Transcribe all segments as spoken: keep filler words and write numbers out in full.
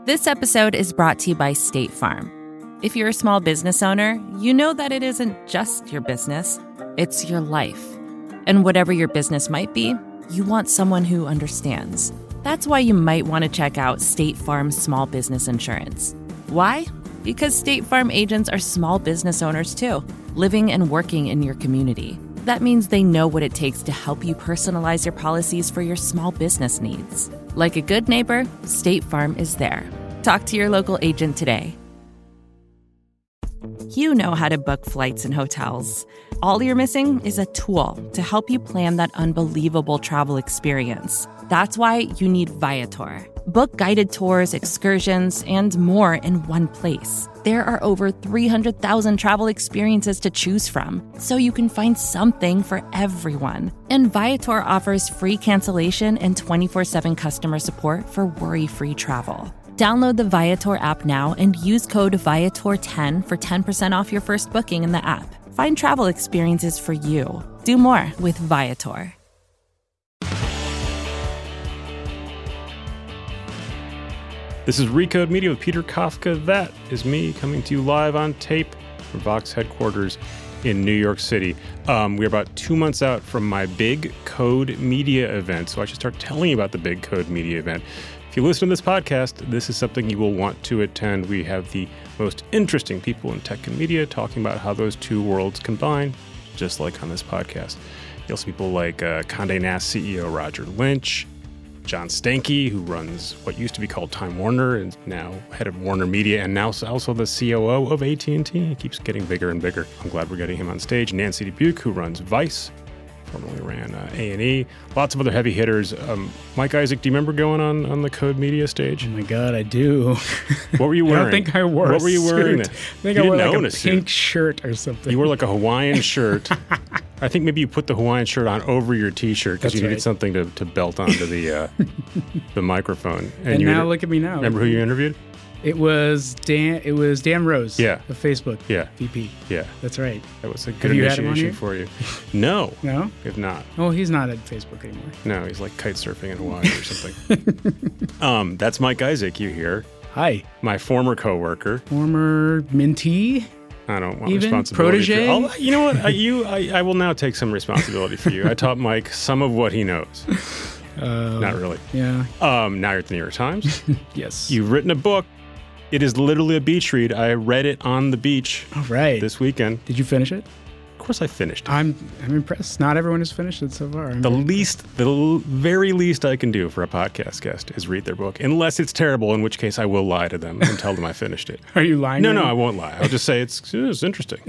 This episode is brought to you by State Farm. If you're a small business owner, you know that it isn't just your business, it's your life. And whatever your business might be, you want someone who understands. That's why you might want to check out State Farm Small Business Insurance. Why? Because State Farm agents are small business owners too, living and working in your community. That means they know what it takes to help you personalize your policies for your small business needs. Like a good neighbor, State Farm is there. Talk to your local agent today. You know how to book flights and hotels. All you're missing is a tool to help you plan that unbelievable travel experience. That's why you need Viator. Book guided tours, excursions, and more in one place. There are over three hundred thousand travel experiences to choose from, so you can find something for everyone. And Viator offers free cancellation and twenty-four seven customer support for worry-free travel. Download the Viator app now and use code Viator ten for ten percent off your first booking in the app. Find travel experiences for you. Do more with Viator. This is Recode Media with Peter Kafka. That is me coming to you live on tape from Vox headquarters in New York City. Um, we're about two months out from my Big Code Media event, so I should start telling you about the Big Code Media event. If you listen to this podcast, this is something you will want to attend. We have the most interesting people in tech and media talking about how those two worlds combine, just like on this podcast. You'll see people like uh, Condé Nast C E O Roger Lynch, John Stankey, who runs what used to be called Time Warner and now head of Warner Media, and now also the C O O of A T and T. He keeps getting bigger and bigger. I'm glad we're getting him on stage. Nancy Dubuque, who runs Vice, formerly ran uh, A and E. Lots of other heavy hitters. Um, Mike Isaac, do you remember going on, on the Code Media stage? Oh my God, I do. What were you wearing? I don't think I wore What were you wearing? Suit. Then? I think you I wore didn't like own a, a suit. pink shirt or something. You wore like a Hawaiian shirt. I think maybe you put the Hawaiian shirt on over your T-shirt because you needed right. something to, to belt onto the uh, the microphone. And, and you now inter- look at me now. Remember who you interviewed? It was Dan. It was Dan Rose. Yeah. Of Facebook. Yeah. V P. Yeah. That's right. That was a good Have you had him on initiation here? for you. No. No. If not. Oh, he's not at Facebook anymore. No, he's like kite surfing in Hawaii or something. um, that's Mike Isaac you hear. Hi. My former coworker. Former mentee. I don't want Even? responsibility. Protege? For, I'll, you know what? I, you, I, I will now take some responsibility for you. I taught Mike some of what he knows. Uh, Not really. Yeah. Um, now you're at the New York Times. Yes. You've written a book. It is literally a beach read. I read it on the beach All right. this weekend. Did you finish it? Of course I finished it. I'm. I'm impressed. Not everyone has finished it so far. I'm The very least, the l- very least I can do for a podcast guest is read their book, unless it's terrible, in which case I will lie to them and tell them I finished it. Are you lying? No, to no, me? I won't lie. I'll just say it's, it's interesting.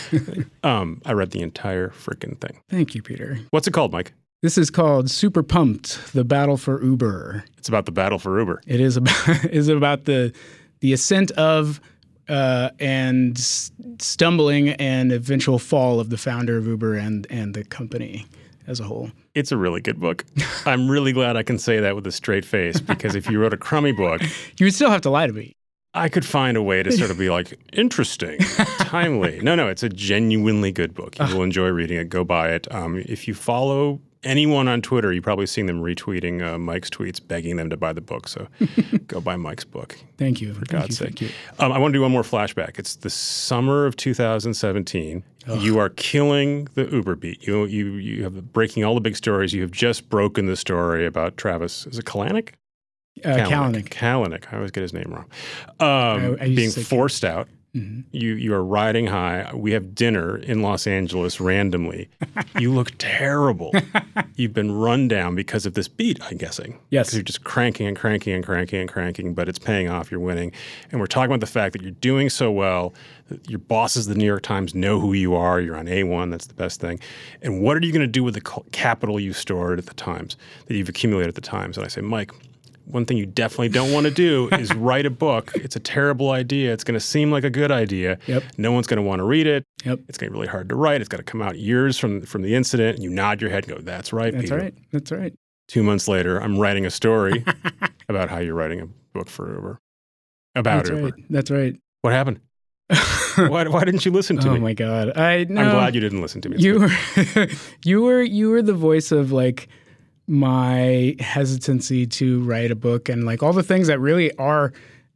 um, I read the entire freaking thing. Thank you, Peter. What's it called, Mike? This is called Super Pumped: The Battle for Uber. It's about the battle for Uber. It is about is about the the ascent of uh, and s- stumbling and eventual fall of the founder of Uber and and the company as a whole. It's a really good book. I'm really glad I can say that with a straight face, because if you wrote a crummy book, You would still have to lie to me. I could find a way to sort of be like, interesting, timely. No, no, it's a genuinely good book. You will enjoy reading it. Go buy it. Um, if you follow anyone on Twitter, you've probably seen them retweeting uh, Mike's tweets, begging them to buy the book. So go buy Mike's book. Thank you. For thank God's you, sake. Thank you. Um, I want to do one more flashback. It's the summer of two thousand seventeen. You are killing the Uber beat. You you you have breaking all the big stories. You have just broken the story about Travis. Is it Kalanick? Uh, Kalanick. Kalanick. I always get his name wrong. Um, I- I used being to say forced out. Mm-hmm. You you are riding high. We have dinner in Los Angeles randomly. You look terrible. You've been run down because of this beat, I'm guessing. Yes. Because you're just cranking and cranking and cranking and cranking, but it's paying off. You're winning. And we're talking about the fact that you're doing so well. That your bosses, the New York Times, know who you are. You're on A one. That's the best thing. And what are you going to do with the co- capital you stored at the Times, that you've accumulated at the Times? And I say, Mike, one thing you definitely don't want to do is write a book. It's a terrible idea. It's going to seem like a good idea. Yep. No one's going to want to read it. Yep. It's going to be really hard to write. It's got to come out years from from the incident. And you nod your head and go, that's right, That's Peter. right. That's right. Two months later, I'm writing a story about how you're writing a book for Uber. About That's Uber. right. That's right. What happened? why, why didn't you listen to oh me? my God. I no, I'm glad you didn't listen to me. It's You good. were you were you were the voice of like my hesitancy to write a book and like all the things that really are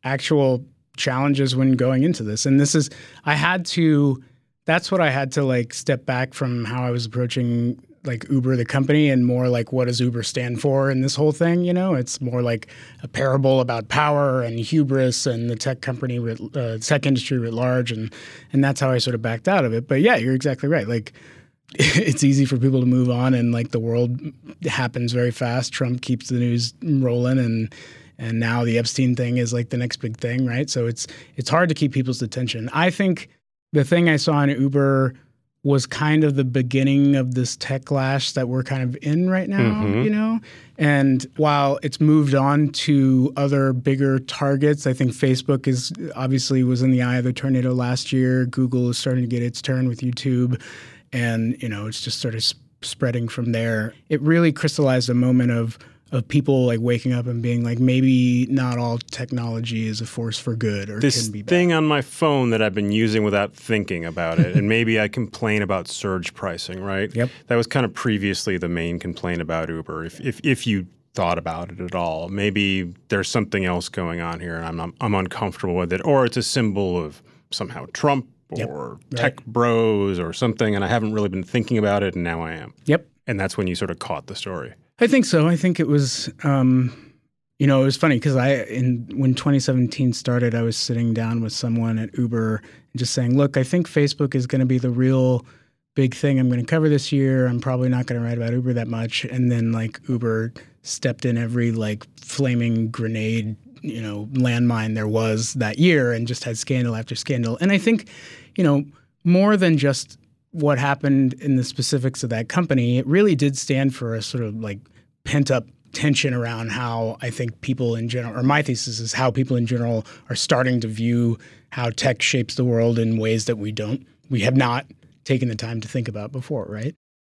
actual challenges when going into this. And this is, I had to, that's what I had to like step back from how I was approaching like Uber, the company, and more like what does Uber stand for in this whole thing? You know, it's more like a parable about power and hubris and the tech company, writ, uh, tech industry writ large. And, and that's how I sort of backed out of it. But yeah, you're exactly right. Like it's easy for people to move on and like the world happens very fast. Trump keeps the news rolling and And now the Epstein thing is like the next big thing, right? So it's it's hard to keep people's attention. I think the thing I saw in Uber was kind of the beginning of this techlash that we're kind of in right now, mm-hmm. you know? And while it's moved on to other bigger targets, I think Facebook is obviously was in the eye of the tornado last year. Google is starting to get its turn with YouTube. And, you know, it's just sort of sp- spreading from there. It really crystallized a moment of of people like waking up and being like, maybe not all technology is a force for good or this can be bad. Thing on my phone that I've been using without thinking about it. And maybe I complain about surge pricing, right? Yep. That was kind of previously the main complaint about Uber. If if, if you thought about it at all, maybe there's something else going on here and I'm not, I'm uncomfortable with it. Or it's a symbol of somehow Trump or yep. tech right. bros or something. And I haven't really been thinking about it and now I am. Yep. And that's when you sort of caught the story. I think so. I think it was, um, you know, it was funny because I, in when twenty seventeen started, I was sitting down with someone at Uber and just saying, look, I think Facebook is going to be the real big thing I'm going to cover this year. I'm probably not going to write about Uber that much. And then like Uber stepped in every like flaming grenade, you know, landmine there was that year and just had scandal after scandal. And I think, you know, more than just what happened in the specifics of that company, it really did stand for a sort of like pent up tension around how I think people in general, or my thesis is how people in general are starting to view how tech shapes the world in ways that we don't, we have not taken the time to think about before, right?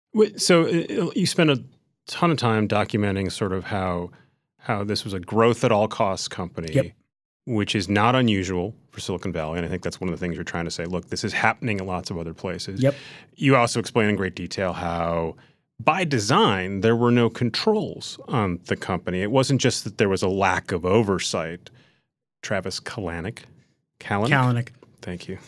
So you spent a ton of time documenting sort of how how this was a growth at all costs company. Yep. Which is not unusual for Silicon Valley. And I think that's one of the things you're trying to say. Look, this is happening in lots of other places. Yep. You also explain in great detail how, by design, there were no controls on the company. It wasn't just that there was a lack of oversight. Travis Kalanick. Kalanick? Kalanick. Thank you.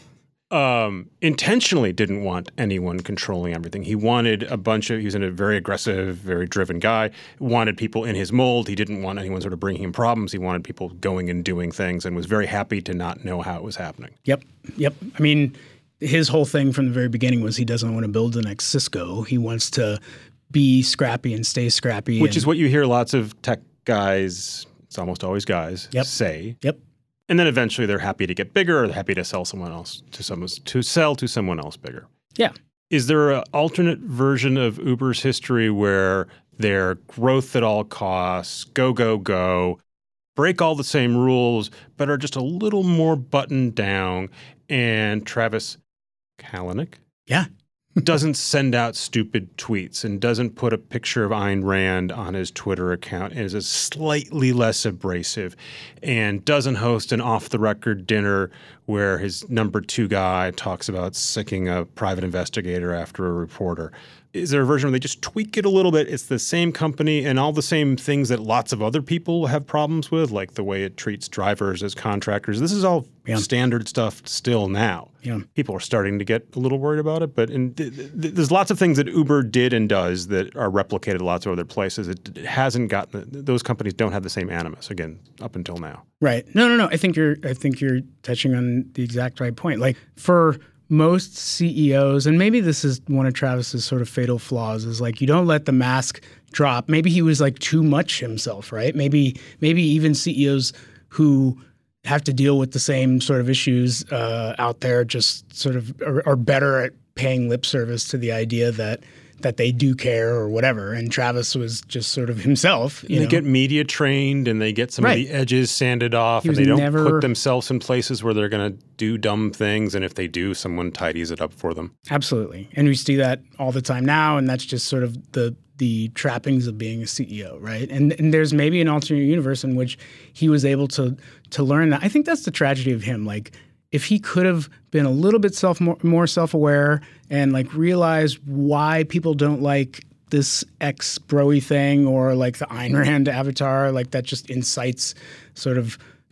Um, intentionally didn't want anyone controlling everything. He wanted a bunch of, he was a very aggressive, very driven guy, wanted people in his mold. He didn't want anyone sort of bringing him problems. He wanted people going and doing things and was very happy to not know how it was happening. Yep. Yep. I mean, his whole thing from the very beginning was he doesn't want to build the next Cisco. He wants to be scrappy and stay scrappy. Which and, is what you hear lots of tech guys, it's almost always guys, yep. say. Yep. And then eventually they're happy to get bigger or they're happy to sell someone else to someone to sell to someone else bigger. Yeah. Is there an alternate version of Uber's history where their growth at all costs, go, go, go, break all the same rules, but are just a little more buttoned down and Travis Kalanick yeah. doesn't send out stupid tweets and doesn't put a picture of Ayn Rand on his Twitter account and is slightly less abrasive and doesn't host an off-the-record dinner where his number two guy talks about sicking a private investigator after a reporter. Is there a version where they just tweak it a little bit? It's the same company and all the same things that lots of other people have problems with, like the way it treats drivers as contractors. This is all yeah. standard stuff still now. Yeah. People are starting to get a little worried about it, but in, th- th- there's lots of things that Uber did and does that are replicated lots of other places. It, it hasn't gotten – those companies don't have the same animus, again, up until now. Right. No, no, no. I think you're I think you're touching on the exact right point. Like for – most C E Os, and maybe this is one of Travis's sort of fatal flaws, is like you don't let the mask drop. Maybe he was like too much himself, right? Maybe maybe even C E Os who have to deal with the same sort of issues uh, out there just sort of are, are better at paying lip service to the idea that that they do care or whatever. And Travis was just sort of himself. You and they know? get media trained and they get some right. of the edges sanded off he and they don't never... put themselves in places where they're going to do dumb things. And if they do, someone tidies it up for them. Absolutely. And we see that all the time now. And that's just sort of the the trappings of being a C E O, right? And and there's maybe an alternate universe in which he was able to to learn that. I think that's the tragedy of him. Like, if he could have been a little bit self more, more self-aware and like realized why people don't like this ex-broy thing or like the Ayn Rand avatar, like that just incites sort of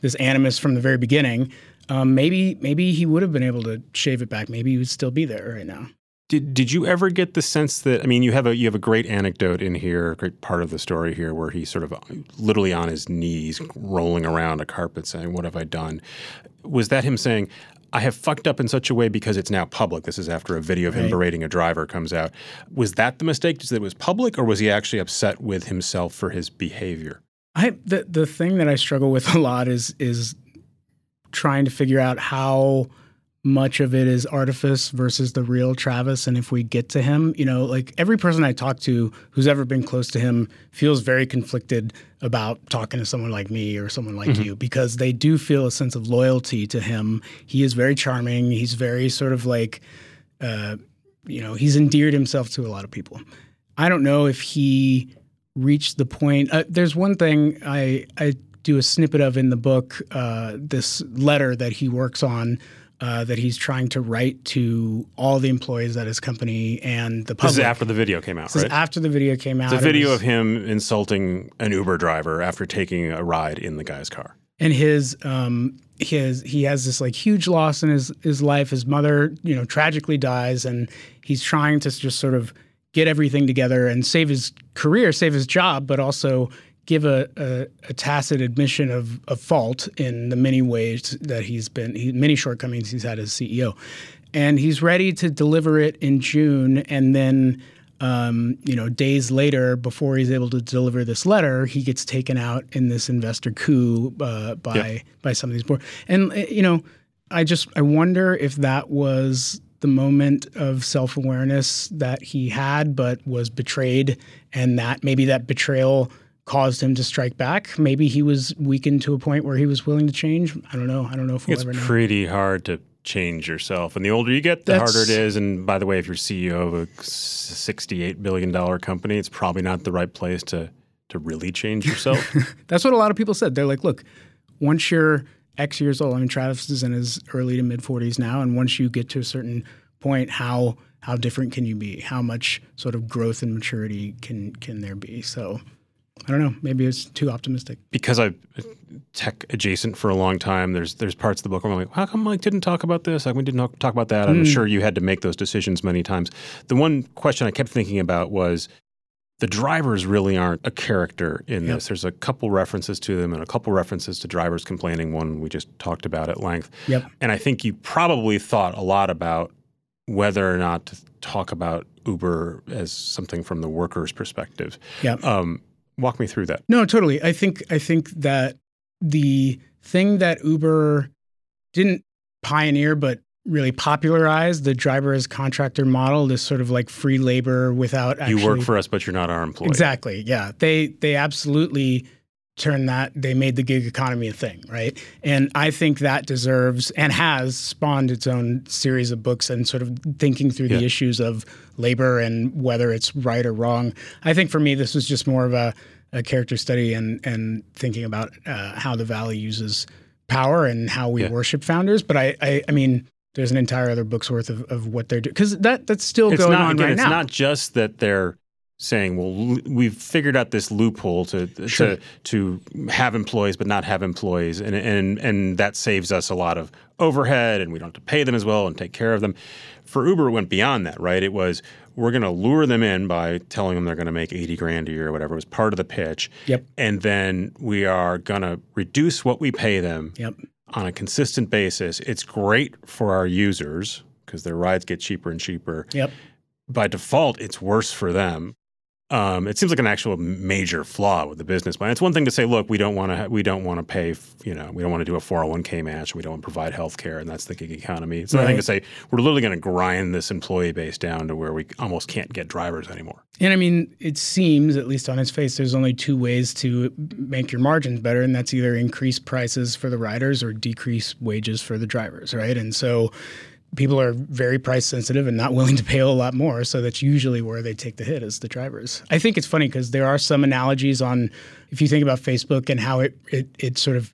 this animus from the very beginning, um, maybe maybe he would have been able to shave it back. Maybe he would still be there right now. Did did you ever get the sense that, I mean, you have a you have a great anecdote in here, a great part of the story here, where he's sort of literally on his knees, rolling around a carpet, saying, "What have I done?" Was that him saying, "I have fucked up in such a way because it's now public"? This is after a video of him Right. berating a driver comes out. Was that the mistake, just that it was public, or was he actually upset with himself for his behavior? I the the thing that I struggle with a lot is is trying to figure out how much of it is artifice versus the real Travis. And if we get to him, you know, like every person I talk to who's ever been close to him feels very conflicted about talking to someone like me or someone like Mm-hmm. you, because they do feel a sense of loyalty to him. He is very charming. He's very sort of like, uh, you know, he's endeared himself to a lot of people. I don't know if he reached the point. Uh, there's one thing I, I do a snippet of in the book, uh, this letter that he works on, Uh, that he's trying to write to all the employees at his company and the public. This is after the video came out, This right? is after the video came out. It's a video It of was- him insulting an Uber driver after taking a ride in the guy's car. And his um his he has this like huge loss in his his life. His mother, you know, tragically dies, and he's trying to just sort of get everything together and save his career, save his job, but also give a, a, a tacit admission of, of fault in the many ways that he's been, he, many shortcomings he's had as C E O. And he's ready to deliver it in June. And then, um, you know, days later, before he's able to deliver this letter, he gets taken out in this investor coup uh, by Yeah. by some of these board. And, uh, you know, I just, I wonder if that was the moment of self-awareness that he had, but was betrayed, and that maybe that betrayal caused him to strike back. Maybe he was weakened to a point where he was willing to change. I don't know. I don't know if we'll It's ever know. pretty hard to change yourself. And the older you get, the That's- harder it is. And by the way, if you're C E O of a sixty-eight billion dollars company, it's probably not the right place to to really change yourself. That's what a lot of people said. They're like, look, once you're X years old, I mean, Travis is in his early to mid forties now, and once you get to a certain point, how how different can you be? How much sort of growth and maturity can can there be? So I don't know. Maybe it's too optimistic. Because I'm tech adjacent for a long time, there's there's parts of the book where I'm like, how come Mike didn't talk about this? How come we didn't talk- talk about that? I'm sure you had to make those decisions many times. The one question I kept thinking about was the drivers really aren't a character in Yep. this. There's a couple references to them and a couple references to drivers complaining, one we just talked about at length. Yep. And I think you probably thought a lot about whether or not to talk about Uber as something from the worker's perspective. Yep. Um, walk me through that. No, totally. I think I think that the thing that Uber didn't pioneer but really popularize, the driver as contractor model, this sort of like free labor without actually You work for us, but you're not our employee. Exactly. Yeah. They they absolutely turned that, they made the gig economy a thing, right? And I think that deserves and has spawned its own series of books and sort of thinking through the Yeah. issues of labor and whether it's right or wrong. I think for me, this was just more of a, a character study and and thinking about uh, how the Valley uses power and how we Yeah. worship founders. But I, I, I mean, there's an entire other book's worth of, of what they're doing. Because that, that's still It's going not, on again, right it's now. not just that they're saying, well, l- we've figured out this loophole to Sure. to to have employees but not have employees, and and and that saves us a lot of overhead, and we don't have to pay them as well and take care of them. For Uber, it went beyond that, right? It was, we're going to lure them in by telling them they're going to make eighty grand a year or whatever. It was part of the pitch. Yep. And then we are going to reduce what we pay them Yep. on a consistent basis. It's great for our users because their rides get cheaper and cheaper. Yep. By default, it's worse for them. Um, it seems like an actual major flaw with the business plan. It's one thing to say, look, we don't want to, ha- we don't want to pay, f- you know, we don't want to do a four oh one k match, we don't want to provide health care, and that's the gig economy. It's another thing to Right. say, we're literally going to grind this employee base down to where we almost can't get drivers anymore. And I mean, it seems, at least on its face, there's only two ways to make your margins better, and that's either increase prices for the riders or decrease wages for the drivers, right? And so people are very price sensitive and not willing to pay a lot more, so that's usually where they take the hit as the drivers. I think it's funny because there are some analogies on, if you think about Facebook and how it, it, it sort of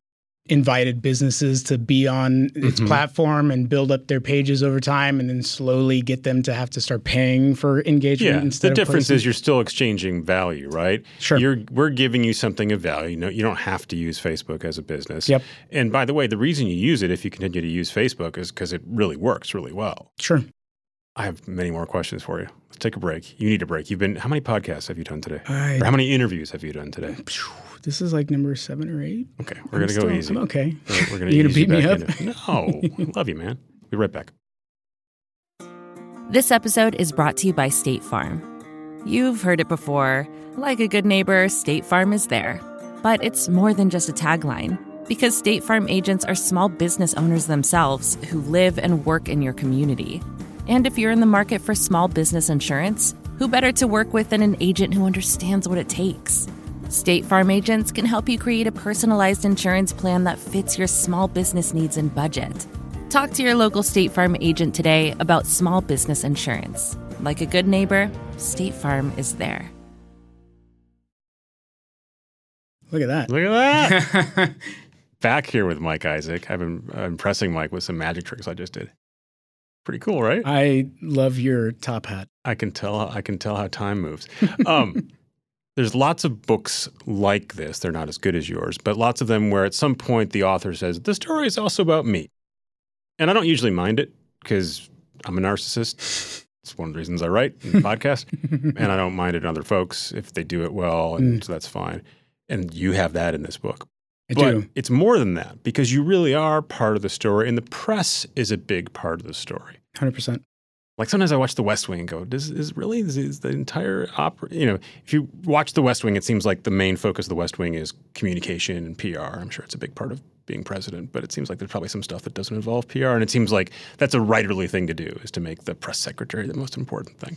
invited businesses to be on its mm-hmm. platform and build up their pages over time and then slowly get them to have to start paying for engagement yeah, instead the of difference placing. is you're still exchanging value, right? Sure. You're, we're giving you something of value. No, you don't have to use Facebook as a business. Yep. And by the way, the reason you use it if you continue to use Facebook is because it really works really well. Sure. I have many more questions for you. Let's take a break. You need a break. You've been, how many podcasts have you done today? I, or how many interviews have you done today? This is like number seven or eight. Okay, we're going to go easy. I'm okay. We're, we're gonna you going to beat me up? Into, no, I love you, man. We'll be right back. This episode is brought to you by State Farm. You've heard it before. Like a good neighbor, State Farm is there. But it's more than just a tagline. Because State Farm agents are small business owners themselves who live and work in your community. And if you're in the market for small business insurance, who better to work with than an agent who understands what it takes? State Farm agents can help you create a personalized insurance plan that fits your small business needs and budget. Talk to your local State Farm agent today about small business insurance. Like a good neighbor, State Farm is there. Look at that. Look at that. Back here with Mike Isaac. I've been uh, impressing Mike with some magic tricks I just did. Pretty cool, right? I love your top hat. I can tell. I can tell how time moves. Um, there's lots of books like this. They're not as good as yours, but lots of them where at some point the author says, the story is also about me. And I don't usually mind it because I'm a narcissist. It's one of the reasons I write in the podcast. And I don't mind it in other folks if they do it well, and mm. so that's fine. And you have that in this book. I but do. It's more than that because you really are part of the story, and the press is a big part of the story. one hundred percent. Like sometimes I watch The West Wing and go, "Does is really is, is the entire opera?" You know, if you watch The West Wing, it seems like the main focus of The West Wing is communication and P R. I'm sure it's a big part of being president, but it seems like there's probably some stuff that doesn't involve P R, and it seems like that's a writerly thing to do, is to make the press secretary the most important thing.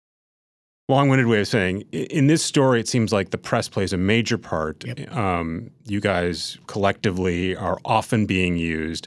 Long-winded way of saying, in this story, it seems like the press plays a major part. Yep. Um, you guys collectively are often being used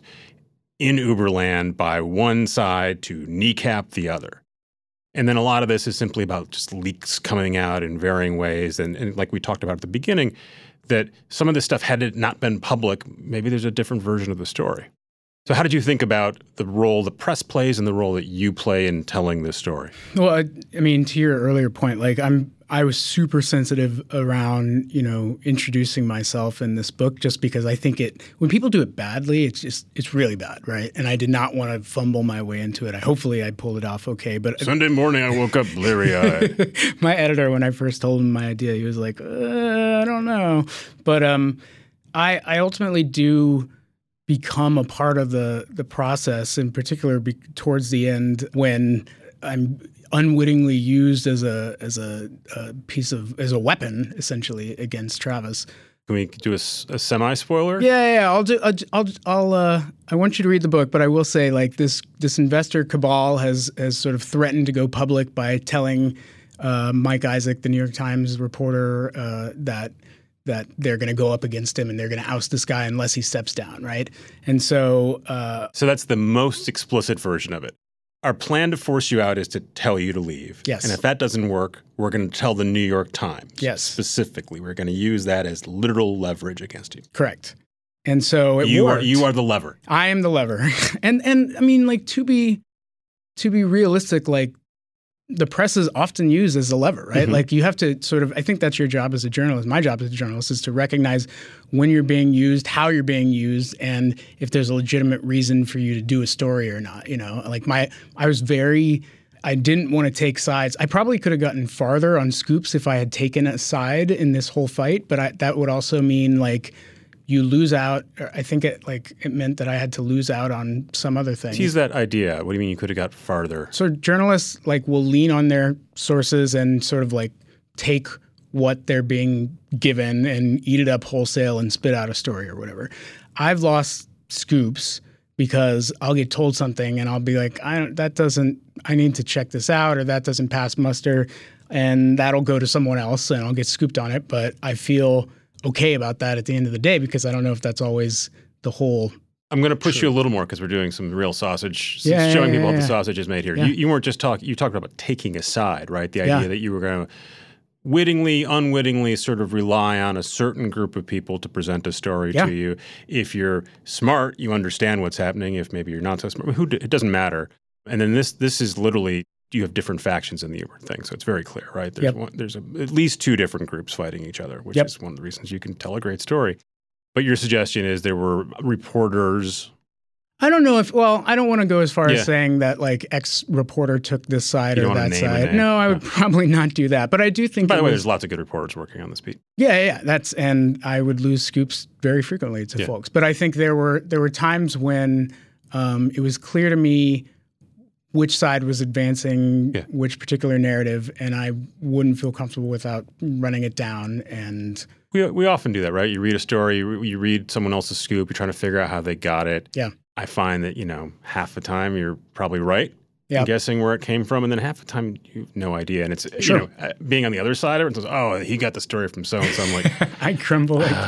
in Uberland by one side to kneecap the other. And then a lot of this is simply about just leaks coming out in varying ways. And, and like we talked about at the beginning, that some of this stuff, had it not been public, maybe there's a different version of the story. So how did you think about the role the press plays and the role that you play in telling this story? Well, I, I mean, to your earlier point, like I'm, I was super sensitive around, you know, introducing myself in this book, just because I think it, when people do it badly, it's just, it's really bad, right? And I did not want to fumble my way into it. I, hopefully I pulled it off okay. But Sunday morning I woke up bleary-eyed. My editor, when I first told him my idea, he was like, uh, I don't know. But um, I, I ultimately do become a part of the the process, in particular be, towards the end when I'm unwittingly used as a as a, a piece of as a weapon essentially against Travis. Can we do a, a semi-spoiler? Yeah, yeah, yeah. I'll do. I'll. I'll. I'll uh, I want you to read the book, but I will say, like this this investor cabal has has sort of threatened to go public by telling uh, Mike Isaac, the New York Times reporter, uh, that. that they're going to go up against him and they're going to oust this guy unless he steps down, right? And so... Uh, so that's the most explicit version of it. Our plan to force you out is to tell you to leave. Yes. And if that doesn't work, we're going to tell the New York Times. Yes. Specifically. We're going to use that as literal leverage against you. Correct. And so it you worked. Are, you are the lever. I am the lever. and, and I mean, like, to be to be realistic, like, the press is often used as a lever, right? Mm-hmm. Like you have to sort of, I think that's your job as a journalist. My job as a journalist is to recognize when you're being used, how you're being used, and if there's a legitimate reason for you to do a story or not, you know? Like my, I was very, I didn't want to take sides. I probably could have gotten farther on scoops if I had taken a side in this whole fight, but I, that would also mean like, you lose out. I think it like it meant that I had to lose out on some other thing. Tease that idea. What do you mean you could have got farther? So journalists like will lean on their sources and sort of like take what they're being given and eat it up wholesale and spit out a story or whatever. I've lost scoops because I'll get told something and I'll be like, I don't, that doesn't, I need to check this out, or that doesn't pass muster, and that'll go to someone else and I'll get scooped on it. But I feel okay about that at the end of the day because I don't know if that's always the whole. I'm going to push truth. you a little more because we're doing some real sausage, yeah, showing yeah, people yeah, how the yeah. sausage is made here. Yeah. You, you weren't just talking, you talked about taking a side, right? The idea yeah. that you were going to, wittingly, unwittingly sort of rely on a certain group of people to present a story Yeah. to you. If you're smart, you understand what's happening. If maybe you're not so smart, who, it doesn't matter. And then this this is literally, you have different factions in the Uber thing. So it's very clear, right? There's, Yep. one, there's a, at least two different groups fighting each other, which Yep. is one of the reasons you can tell a great story. But your suggestion is there were reporters. I don't know if, well, I don't want to go as far Yeah. as saying that like X reporter took this side You or don't wanna that name a side. name. No, I would Yeah. probably not do that. But I do think By it the way, was- there's lots of good reporters working on this beat. Yeah, yeah, that's and I would lose scoops very frequently to Yeah. folks. But I think there were there were times when um, it was clear to me which side was advancing Yeah. which particular narrative, and I wouldn't feel comfortable without running it down. And We we often do that, right? You read a story, you, you read someone else's scoop, you're trying to figure out how they got it. yeah, I find that, you know, half the time you're probably right. Yeah. Guessing where it came from, and then half the time you have no idea. And it's Sure. you know uh, being on the other side of it. It's, oh, he got the story from so and so. I'm like, I crumble. Like,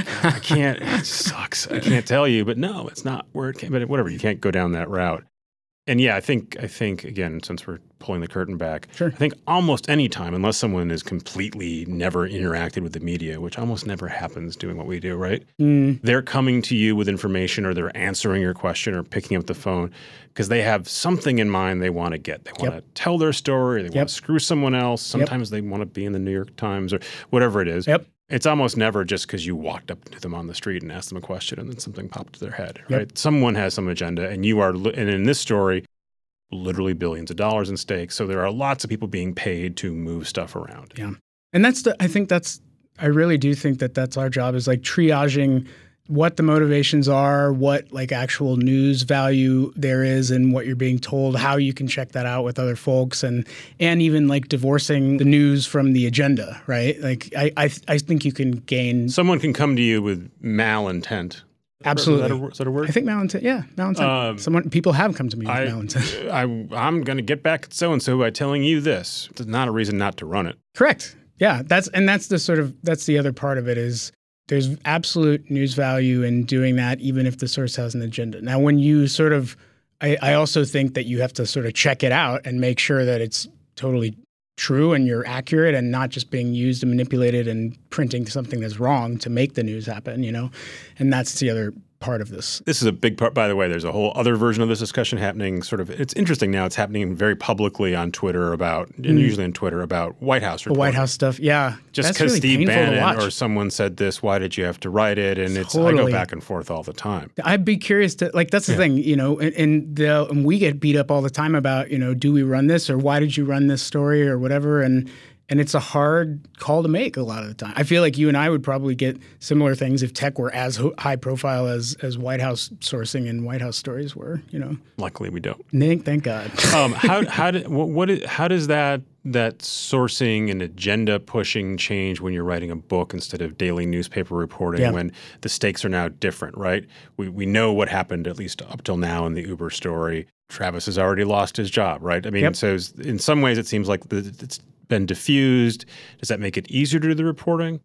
I can't. It sucks. I can't tell you. But no, it's not where it came. But whatever. You can't go down that route. And yeah, I think I think again, since we're pulling the curtain back, Sure. I think almost any time, unless someone is completely never interacted with the media, which almost never happens doing what we do, right? mm, They're coming to you with information, or they're answering your question, or picking up the phone because they have something in mind they want to get. They want Yep. to tell their story. They Yep. want to screw someone else. Sometimes they want to be in the New York Times or whatever it is. Yep. It's almost never just because you walked up to them on the street and asked them a question and then something popped to their head, Yep. right? Someone has some agenda, and you are, li- and in this story, literally billions of dollars in stake. So there are lots of people being paid to move stuff around. Yeah. And that's the, I think that's, I really do think that that's our job, is like triaging what the motivations are, what like actual news value there is and what you're being told, how you can check that out with other folks, and and even like divorcing the news from the agenda, right? Like I I, I think you can gain. Someone can come to you with malintent. Absolutely. Is that a, is that a word? I think malintent, yeah, malintent. Um, Someone, people have come to me with I, malintent. I, I'm going to get back at so-and-so by telling you this. It's not a reason not to run it. Correct. Yeah, that's and that's the sort of that's the other part of it, is there's absolute news value in doing that, even if the source has an agenda. Now, when you sort of, I, I also think that you have to sort of check it out and make sure that it's totally true and you're accurate and not just being used and manipulated and printing something that's wrong to make the news happen, you know? And that's the other part of this. This is a big part, by the way. There's a whole other version of this discussion happening. Sort of, it's interesting now. It's happening very publicly on Twitter about, and usually on Twitter about White House The reporting. White House stuff, yeah. Just That's because really Steve painful to Bannon watch. or someone said this, why did you have to write it? And it's I go Totally. back and forth all the time. I'd be curious to, like, that's the Yeah. thing, you know, and, and, the, and we get beat up all the time about, you know, do we run this or why did you run this story or whatever? And and it's a hard call to make a lot of the time. I feel like you and I would probably get similar things if tech were as ho- high profile as as White House sourcing and White House stories were, you know. Luckily, we don't. Thank, thank God. um, how how did what, what is, how does that that sourcing and agenda pushing change when you're writing a book instead of daily newspaper reporting? Yeah. When the stakes are now different, right? We we know what happened at least up till now in the Uber story. Travis has already lost his job, right? I mean, Yep. so in some ways it seems like the, it's been diffused. Does that make it easier to do the reporting?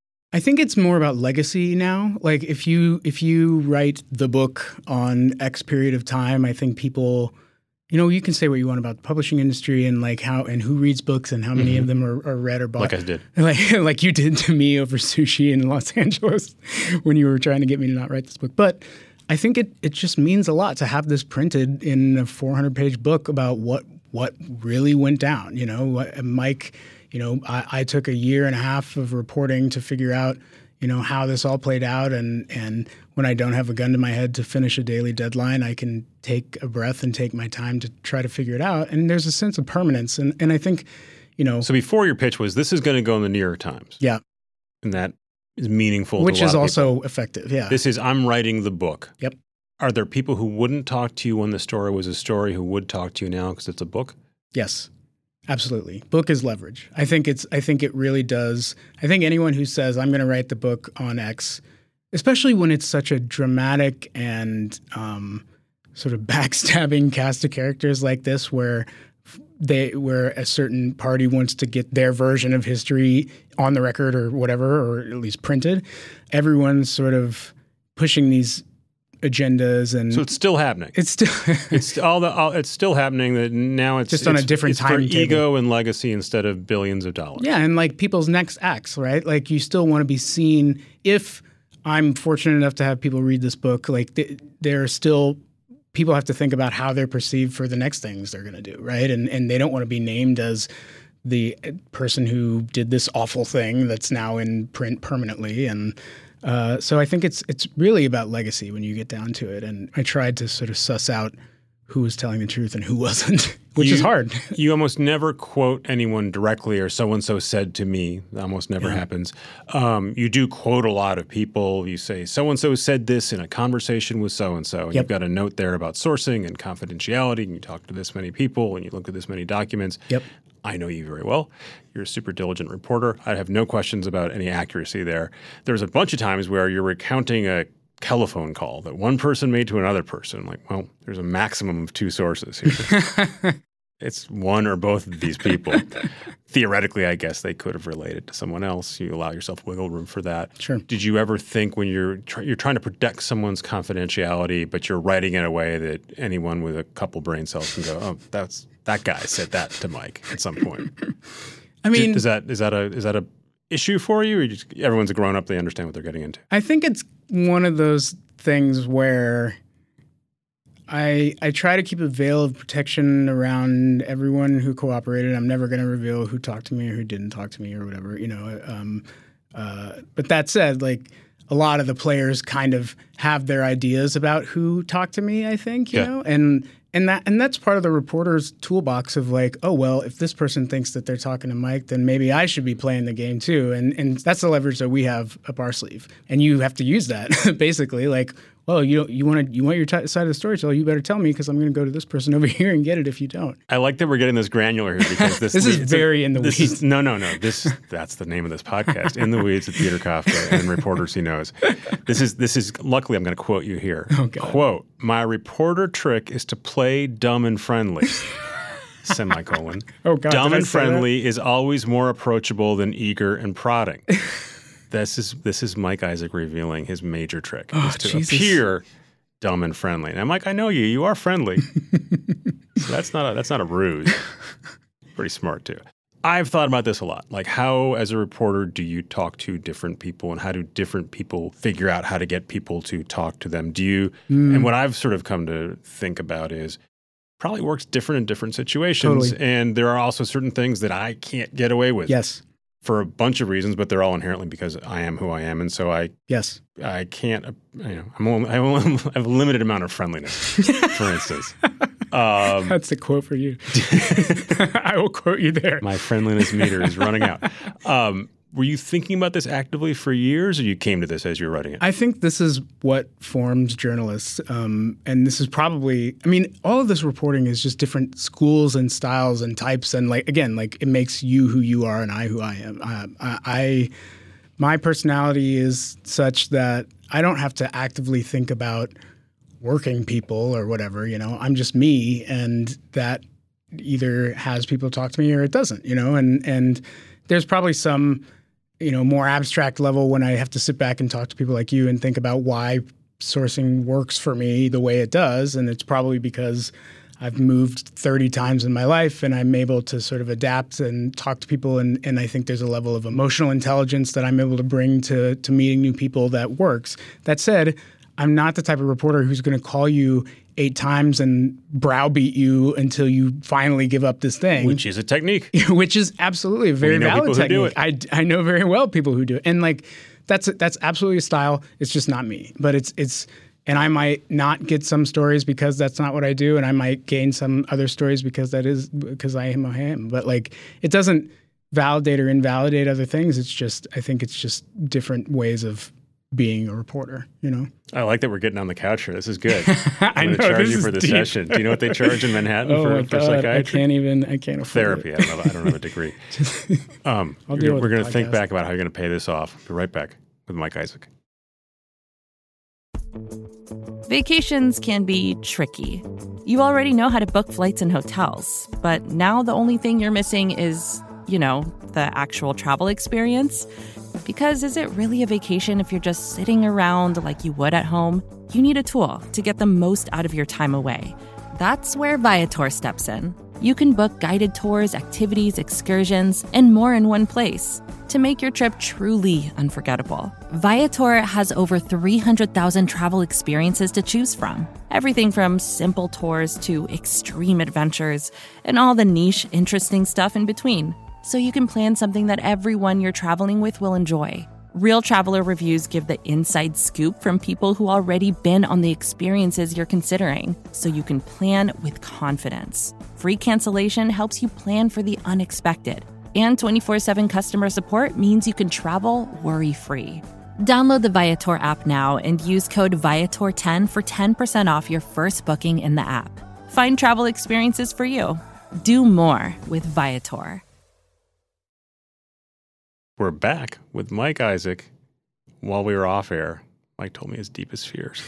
I think it's more about legacy now. Like if you if you write the book on X period of time, I think people, you know, you can say what you want about the publishing industry and like how and who reads books and how many Mhm. of them are, are read or bought. Like I did. Like like you did to me over sushi in Los Angeles when you were trying to get me to not write this book. But I think it it just means a lot to have this printed in a four hundred page book about what what really went down. You know, what, Mike, you know, I, I took a year and a half of reporting to figure out, you know, how this all played out. And and when I don't have a gun to my head to finish a daily deadline, I can take a breath and take my time to try to figure it out. And there's a sense of permanence. And and I think, you know, So before your pitch was, this is going to go in the New York Times. yeah, And that is meaningful which to a lot is of also people. effective. Yeah. This is, I'm writing the book. Yep. Are there people who wouldn't talk to you when the story was a story who would talk to you now because it's a book? Yes, absolutely. Book is leverage. I think it's. I think it really does. I think anyone who says I'm going to write the book on X, especially when it's such a dramatic and um, sort of backstabbing cast of characters like this, where they where a certain party wants to get their version of history on the record or whatever, or at least printed, everyone's sort of pushing these agendas, and so it's still happening. It's still it's all the all, it's still happening. That now it's just on it's, a different it's for timetable. ego and legacy instead of billions of dollars. Yeah, and like people's next acts, right? Like you still want to be seen. If I'm fortunate enough to have people read this book, like th- there are still people have to think about how they're perceived for the next things they're going to do, right? And and they don't want to be named as the person who did this awful thing that's now in print permanently. And uh, so I think it's it's really about legacy when you get down to it. And I tried to sort of suss out who was telling the truth and who wasn't, which you, is hard. You almost never quote anyone directly or so-and-so said to me. That almost never yeah. happens. Um, you do quote a lot of people. You say, so-and-so said this in a conversation with so-and-so. And yep. you've got a note there about sourcing and confidentiality, and you talk to this many people, and you look at this many documents. Yep. I know you very well. You're a super diligent reporter. I have no questions about any accuracy there. There's a bunch of times where you're recounting a telephone call that one person made to another person. Like, well, there's a maximum of two sources here. It's one or both of these people. Theoretically, I guess they could have related to someone else. You allow yourself wiggle room for that. Sure. Did you ever think when you're tr- you're trying to protect someone's confidentiality, but you're writing in a way that anyone with a couple brain cells can go, oh, that's that guy said that to Mike at some point? I mean, is that is that a is that a issue for you, or you just, everyone's a grown up, they understand what they're getting into? I think it's one of those things where I I try to keep a veil of protection around everyone who cooperated. I'm never going to reveal who talked to me or who didn't talk to me or whatever, you know. Um, uh, but that said, like a lot of the players kind of have their ideas about who talked to me, I think, you yeah. know, and and that and that's part of the reporter's toolbox of like, oh, well, if this person thinks that they're talking to Mike, then maybe I should be playing the game too. And and that's the leverage that we have up our sleeve. And you have to use that basically, like, well, you you want to you want your t- side of the story, so you better tell me because I'm going to go to this person over here and get it if you don't. I like that we're getting this granular here because this, this is very a, in the this weeds. Is, no, no, no. This that's the name of this podcast, In the Weeds with Peter Kafka and Reporters He Knows. This is this is luckily I'm going to quote you here. Oh, God. Quote: my reporter trick is to play dumb and friendly. Semicolon. Oh God. Dumb and friendly is always more approachable than eager and prodding. This is this is Mike Isaac revealing his major trick oh, is to Jesus. appear dumb and friendly. And I'm like, I know you. You are friendly. So that's not a, that's not a ruse. Pretty smart too. I've thought about this a lot. Like, how, as a reporter, do you talk to different people, and how do different people figure out how to get people to talk to them? Do you? Mm. And what I've sort of come to think about is probably works different in different situations. Totally. And there are also certain things that I can't get away with. Yes. For a bunch of reasons, but they're all inherently because I am who I am, and so I yes I can't you know I'm only, I only have a limited amount of friendliness, for instance. Um, That's the quote for you. I will quote you there. My friendliness meter is running out. Um, were you thinking about this actively for years, or you came to this as you were writing it? I think this is what forms journalists. Um, and this is probably, I mean, all of this reporting is just different schools and styles and types. And like, again, like it makes you who you are and I who I am. Uh, I, I, my personality is such that I don't have to actively think about working people or whatever, you know, I'm just me, and that either has people talk to me or it doesn't, you know, and, and there's probably some, you know, more abstract level when I have to sit back and talk to people like you and think about why sourcing works for me the way it does. And it's probably because I've moved thirty times in my life and I'm able to sort of adapt and talk to people. And, and I think there's a level of emotional intelligence that I'm able to bring to, to meeting new people that works. That said, I'm not the type of reporter who's going to call you eight times and browbeat you until you finally give up this thing. Which is a technique. Which is absolutely a very we know valid people who technique. do it. I, I know very well people who do it. And like that's that's absolutely a style. It's just not me. But it's it's and I might not get some stories because that's not what I do, and I might gain some other stories because that is because I am who I am. But like it doesn't validate or invalidate other things. It's just I think it's just different ways of being a reporter, you know? I like that we're getting on the couch here. This is good. I I'm know, going to charge this you for is the deep. session. Do you know what they charge in Manhattan oh for, my for God, psychiatry? I can't even, I can't afford Therapy. it. I don't know. I don't have a degree. Um, I'll we're deal gonna, with we're the going to think podcast. back about how you're going to pay this off. Be right back with Mike Isaac. Vacations can be tricky. You already know how to book flights and hotels, but now the only thing you're missing is, you know, the actual travel experience. Because is it really a vacation if you're just sitting around like you would at home? you need a tool to get the most out of your time away. That's where Viator steps in. You can book guided tours, activities, excursions, and more in one place to make your trip truly unforgettable. Viator has over three hundred thousand travel experiences to choose from. Everything from simple tours to extreme adventures and all the niche, interesting stuff in between. So you can plan something that everyone you're traveling with will enjoy. Real traveler reviews give the inside scoop from people who already been on the experiences you're considering, so you can plan with confidence. Free cancellation helps you plan for the unexpected. And twenty-four seven customer support means you can travel worry-free. Download the Viator app now and use code Viator ten for ten percent off your first booking in the app. Find travel experiences for you. Do more with Viator. We're back with Mike Isaac. While we were off air, Mike told me his deepest fears.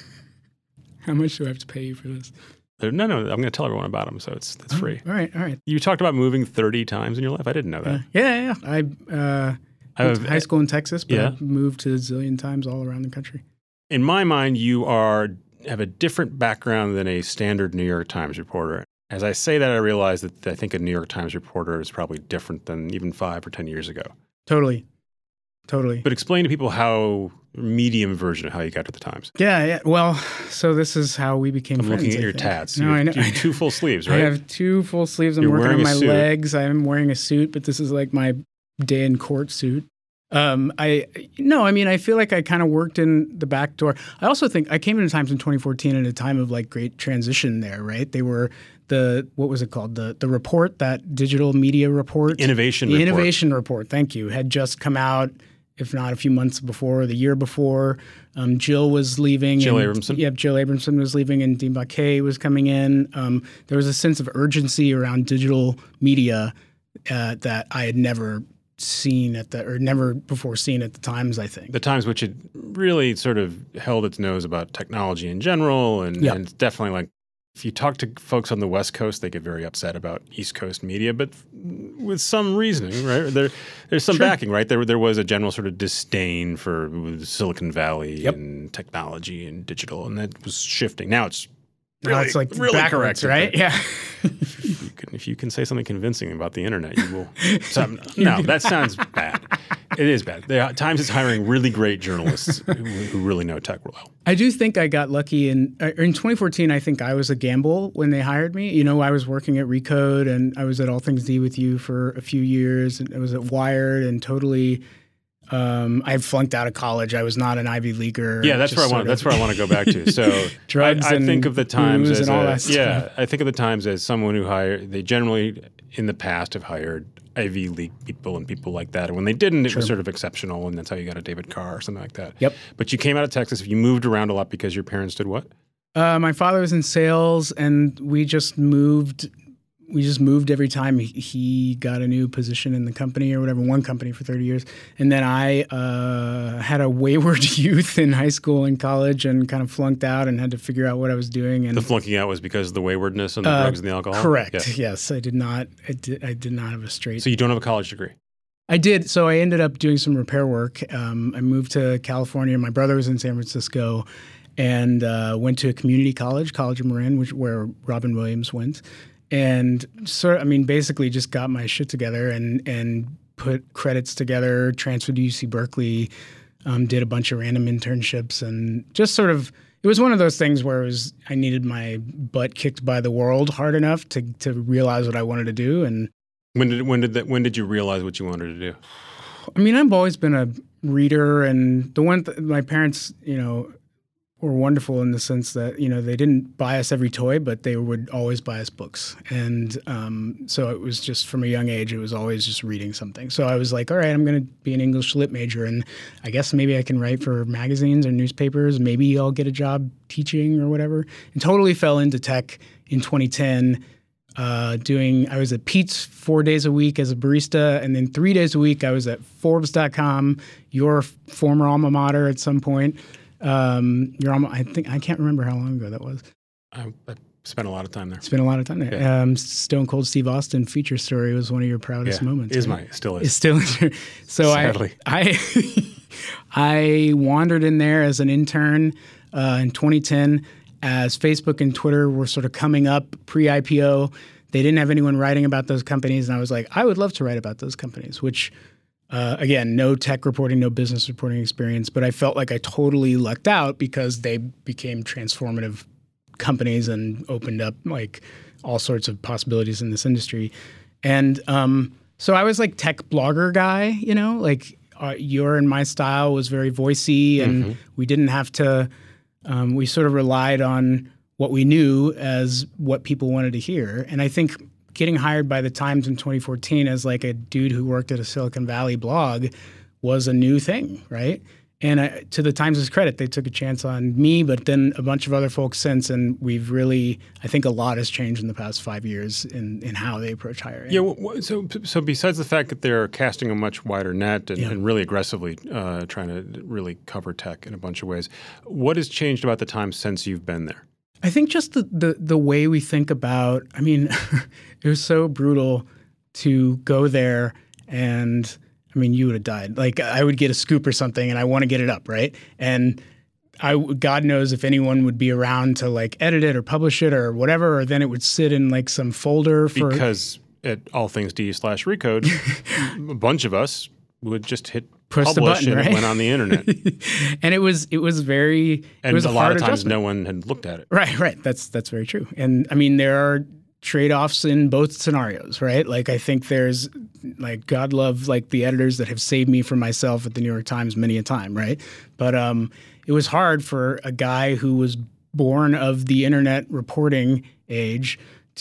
How much do I have to pay you for this? No, no, I'm going to tell everyone about him, so it's it's oh, free. All right, all right. You talked about moving thirty times in your life. I didn't know that. Uh, yeah, yeah. I uh, I went have, to high school in Texas, but yeah. I've moved to a zillion times all around the country. In my mind, you are have a different background than a standard New York Times reporter. As I say that, I realize that I think a New York Times reporter is probably different than even five or ten years ago. Totally. Totally. But explain to people how, medium version of how you got to the Times. Yeah, yeah. Well, so this is how we became I'm friends. looking at I your think. tats. No, you have, I know. You have two full sleeves, right? I have two full sleeves. I'm You're working on wearing a my suit. legs. I'm wearing a suit, but this is like my day in court suit. Um, I no, I mean, I feel like I kind of worked in the back door. I also think I came into Times in twenty fourteen at a time of like great transition there, right? They were the, what was it called? The the report, that digital media report. Innovation the report. Innovation report, thank you, had just come out, if not a few months before, or the year before. Um, Jill was leaving. Jill and, Abramson? Yeah, Jill Abramson was leaving and Dean Baquet was coming in. Um, there was a sense of urgency around digital media uh, that I had never seen at the, or never before seen at the Times, I think. The Times, which had really sort of held its nose about technology in general, and, Yep. and definitely like, if you talk to folks on the West Coast, they get very upset about East Coast media, but with some reasoning, right? There, there's some Sure. backing, right? There, there was a general sort of disdain for Silicon Valley Yep. and technology and digital, and that was shifting. Now it's Now really, it's like really backwards, corrected. right? Yeah. If you, can, if you can say something convincing about the internet, you will. So, no, that sounds bad. It is bad. The Times is hiring really great journalists who, who really know tech well. I do think I got lucky in uh, in twenty fourteen. I think I was a gamble when they hired me. You know, I was working at Recode and I was at All Things D with you for a few years, and I was at Wired and totally. Um, I had flunked out of college. I was not an Ivy Leaguer. Yeah, that's just where I sort want. of- That's where I want to go back to. So Drugs I, I and think of the Times booze as and all a, that stuff. yeah. I think of the Times as someone who hired. They generally, in the past, have hired Ivy League people and people like that. And when they didn't, it Sure. was sort of exceptional, and that's how you got a David Carr or something like that. Yep. But you came out of Texas. You moved around a lot because your parents did what? Uh, my father was in sales, and we just moved. We just moved every time he, he got a new position in the company or whatever, one company for thirty years. And then I uh, had a wayward youth in high school and college and kind of flunked out and had to figure out what I was doing. And The flunking out was because of the waywardness and the uh, drugs and the alcohol? correct. Yeah. Yes, I did not. I did, I did not have a straight. So you don't have a college degree? I did. So I ended up doing some repair work. Um, I moved to California. My brother was in San Francisco, and uh, went to a community college, College of Marin, which where Robin Williams went. And sort of, I mean, basically just got my shit together and and put credits together, transferred to U C Berkeley, um, did a bunch of random internships, and just sort of, it was one of those things where it was, I needed my butt kicked by the world hard enough to to realize what I wanted to do. And When did when did that, when did you realize what you wanted to do? I mean, I've always been a reader, and the one th- my parents, you know, were wonderful in the sense that, you know, they didn't buy us every toy, but they would always buy us books. And um, so it was just from a young age, it was always just reading something. So I was like, all right, I'm going to be an English lit major, and I guess maybe I can write for magazines or newspapers. Maybe I'll get a job teaching or whatever. And totally fell into tech in twenty ten. Uh, doing, I was at Pete's four days a week as a barista, and then three days a week I was at Forbes dot com, your former alma mater at some point. Um, your alma, I think, I can't remember how long ago that was. I, I spent a lot of time there. Spent a lot of time there. Yeah. Um, Stone Cold Steve Austin feature story was one of your proudest Yeah, moments. is right? my still It's is. still so Sadly. I I I wandered in there as an intern. uh, in twenty ten as Facebook and Twitter were sort of coming up pre-I P O. They didn't have anyone writing about those companies. And I was like, I would love to write about those companies, which, uh, again, no tech reporting, no business reporting experience. But I felt like I totally lucked out because they became transformative companies and opened up like all sorts of possibilities in this industry. And um, so I was like tech blogger guy, you know, like uh, your and my style was very voicey and mm-hmm. we didn't have to, um, we sort of relied on what we knew as what people wanted to hear. And I think getting hired by the Times in twenty fourteen as like a dude who worked at a Silicon Valley blog was a new thing, right? And uh, to the Times' credit, they took a chance on me, but then a bunch of other folks since, and we've really, I think a lot has changed in the past five years in, in how they approach hiring. Yeah, well, so so besides the fact that they're casting a much wider net and, yeah. and really aggressively uh, trying to really cover tech in a bunch of ways, what has changed about the Times since you've been there? I think just the, the, the way we think about, I mean, it was so brutal to go there and, I mean, you would have died. Like I would get a scoop or something and I want to get it up, right? And I, God knows if anyone would be around to like edit it or publish it or whatever, or then it would sit in like some folder for. Because at all things D slash recode, a bunch of us would just hit Push publish the button, and right? it went on the internet. And it was it was very and it was a, a lot hard of times adjustment. no one had looked at it. Right, right. That's that's very true. And I mean there are trade-offs in both scenarios, right? Like I think there's like God love like the editors that have saved me from myself at the New York Times many a time, right? But um, it was hard for a guy who was born of the internet reporting age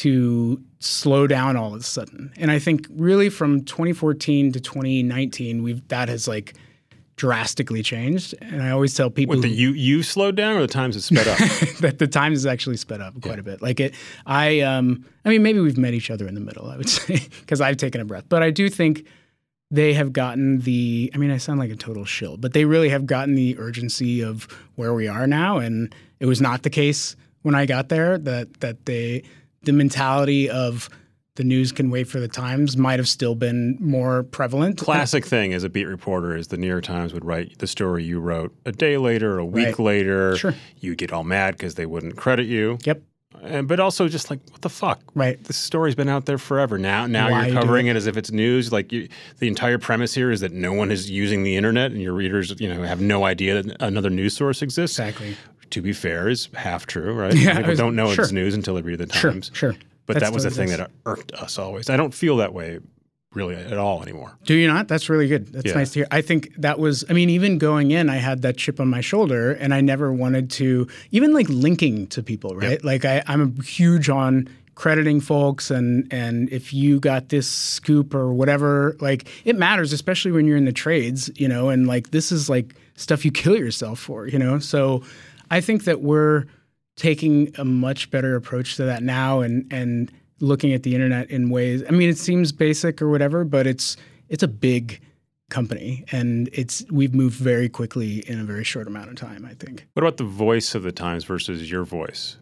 to slow down all of a sudden. And I think really from twenty fourteen to twenty nineteen, we've that has like drastically changed. And I always tell people What, the, who, you you slowed down or the Times has sped up? that the Times has actually sped up quite yeah. a bit. Like it, I, um, I mean, maybe we've met each other in the middle, I would say, because I've taken a breath. But I do think they have gotten the, I mean, I sound like a total shill, but they really have gotten the urgency of where we are now. And it was not the case when I got there that that they, the mentality of the news can wait for the Times might have still been more prevalent. Classic thing as a beat reporter is the New York Times would write the story you wrote a day later, a week right. later. Sure. You get all mad because they wouldn't credit you. Yep. And, but also just like, what the fuck? Right. This story's been out there forever. Now now Why you're covering you it as if it's news. Like you, the entire premise here is that no one is using the internet and your readers, you know, have no idea that another news source exists. Exactly. To be fair, is half true, right? Yeah, People was, don't know sure. it's news until they read the Times. Sure, sure. But That's that was the totally thing that irked us always. I don't feel that way really at all anymore. Do you not? That's really good. That's yeah. nice to hear. I think that was, I mean, even going in, I had that chip on my shoulder and I never wanted to, even like linking to people, right? Yep. Like I, I'm huge on crediting folks and and if you got this scoop or whatever, like it matters, especially when you're in the trades, you know, and like this is like stuff you kill yourself for, you know? So I think that we're taking a much better approach to that now and and looking at the internet in ways, I mean, it seems basic or whatever, but it's it's a big company and it's we've moved very quickly in a very short amount of time, I think. What about the voice of the Times versus your voice?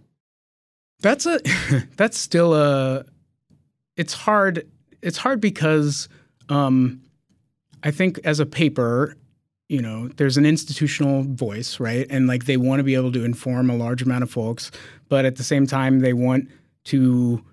That's a that's still a it's hard it's hard because um, I think as a paper, you know, there's an institutional voice, right? And like they want to be able to inform a large amount of folks, but at the same time they want to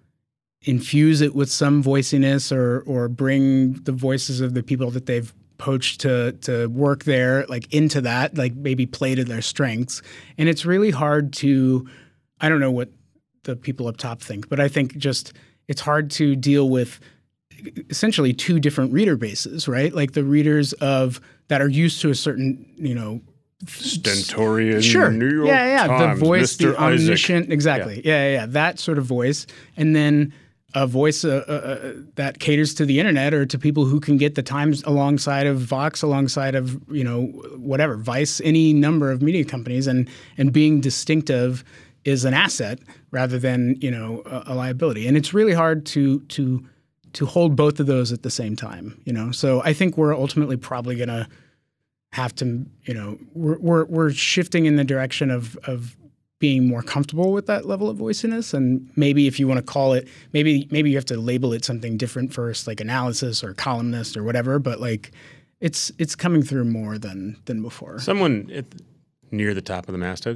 infuse it with some voiciness or or bring the voices of the people that they've poached to to work there like into that, like maybe play to their strengths. And it's really hard to, I don't know what the people up top think, but I think just it's hard to deal with essentially two different reader bases, right? Like the readers of that are used to a certain, you know, stentorian sure. New York yeah, yeah, Times, the voice, Mister the omniscient, Isaac. exactly, yeah. yeah, yeah, that sort of voice, and then a voice uh, uh, that caters to the internet or to people who can get the Times alongside of Vox, alongside of you know whatever Vice, any number of media companies, and and being distinctive is an asset rather than you know a, a liability, and it's really hard to to to hold both of those at the same time, you know. So I think we're ultimately probably going to have to, you know, we're, we're we're shifting in the direction of of being more comfortable with that level of voiciness, and maybe if you want to call it, maybe maybe you have to label it something different first, like analysis or columnist or whatever. But like, it's it's coming through more than than before. Someone at, near the top of the masthead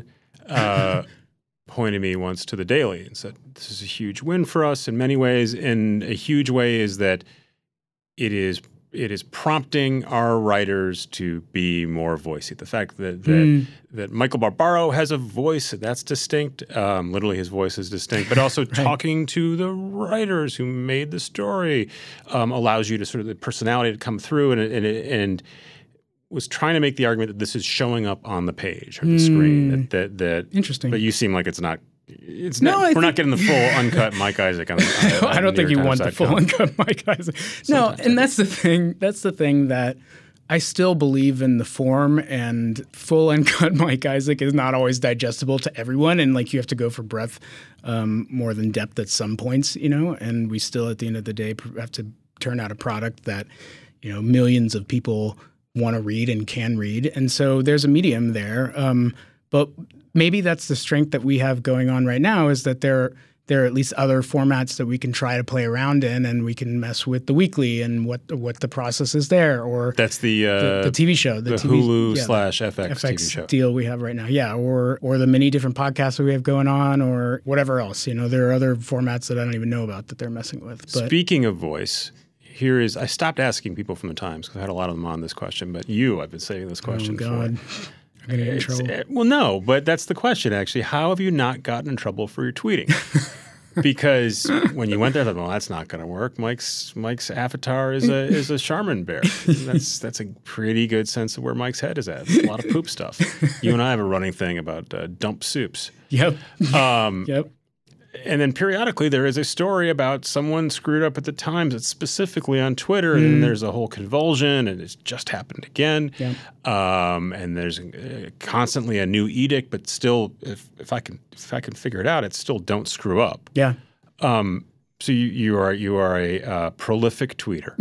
uh, pointed me once to the Daily and said, this is a huge win for us in many ways. And a huge way is that it is it is prompting our writers to be more voicey. The fact that that, mm. that Michael Barbaro has a voice, that's distinct. Um, literally his voice is distinct. But also right. talking to the writers who made the story um, allows you to sort of the personality to come through and and, and was trying to make the argument that this is showing up on the page or the mm. screen. That, that that Interesting. But you seem like it's not. It's no, not, I we're think, not getting the full uncut Mike Isaac on the on I don't think you want the full com. uncut Mike Isaac. No, and that's the thing. That's the thing that I still believe in the form, and full uncut Mike Isaac is not always digestible to everyone, and like you have to go for breadth um, more than depth at some points, you know. And we still, at the end of the day, have to turn out a product that you know millions of people want to read and can read, and so there's a medium there, um, but. Maybe that's the strength that we have going on right now is that there, there are at least other formats that we can try to play around in, and we can mess with the weekly and what what the process is there. Or that's the uh, the, the T V show, the, the T V, Hulu yeah, slash F X, F X T V show deal we have right now. Yeah, or or the many different podcasts that we have going on, or whatever else. You know, there are other formats that I don't even know about that they're messing with. But, Speaking of voice. Here is, I stopped asking people from the Times because I had a lot of them on this question, but you, I've been saving this question oh God. for. I'm going to get in trouble. Uh, well, no, but that's the question, actually. How have you not gotten in trouble for your tweeting? Because when you went there, I thought, well, that's not going to work. Mike's Mike's avatar is a is a Charmin bear. That's that's a pretty good sense of where Mike's head is at. A lot of poop stuff. You and I have a running thing about uh, dump soups. Yep. Um, yep. And then periodically there is a story about someone screwed up at the Times. It's specifically on Twitter, and mm. then there's a whole convulsion, and it's just happened again. Yeah. Um, and there's uh, constantly a new edict, but still, if if I can if I can figure it out, it's still don't screw up. Yeah. Um, so you you are you are a uh, prolific tweeter.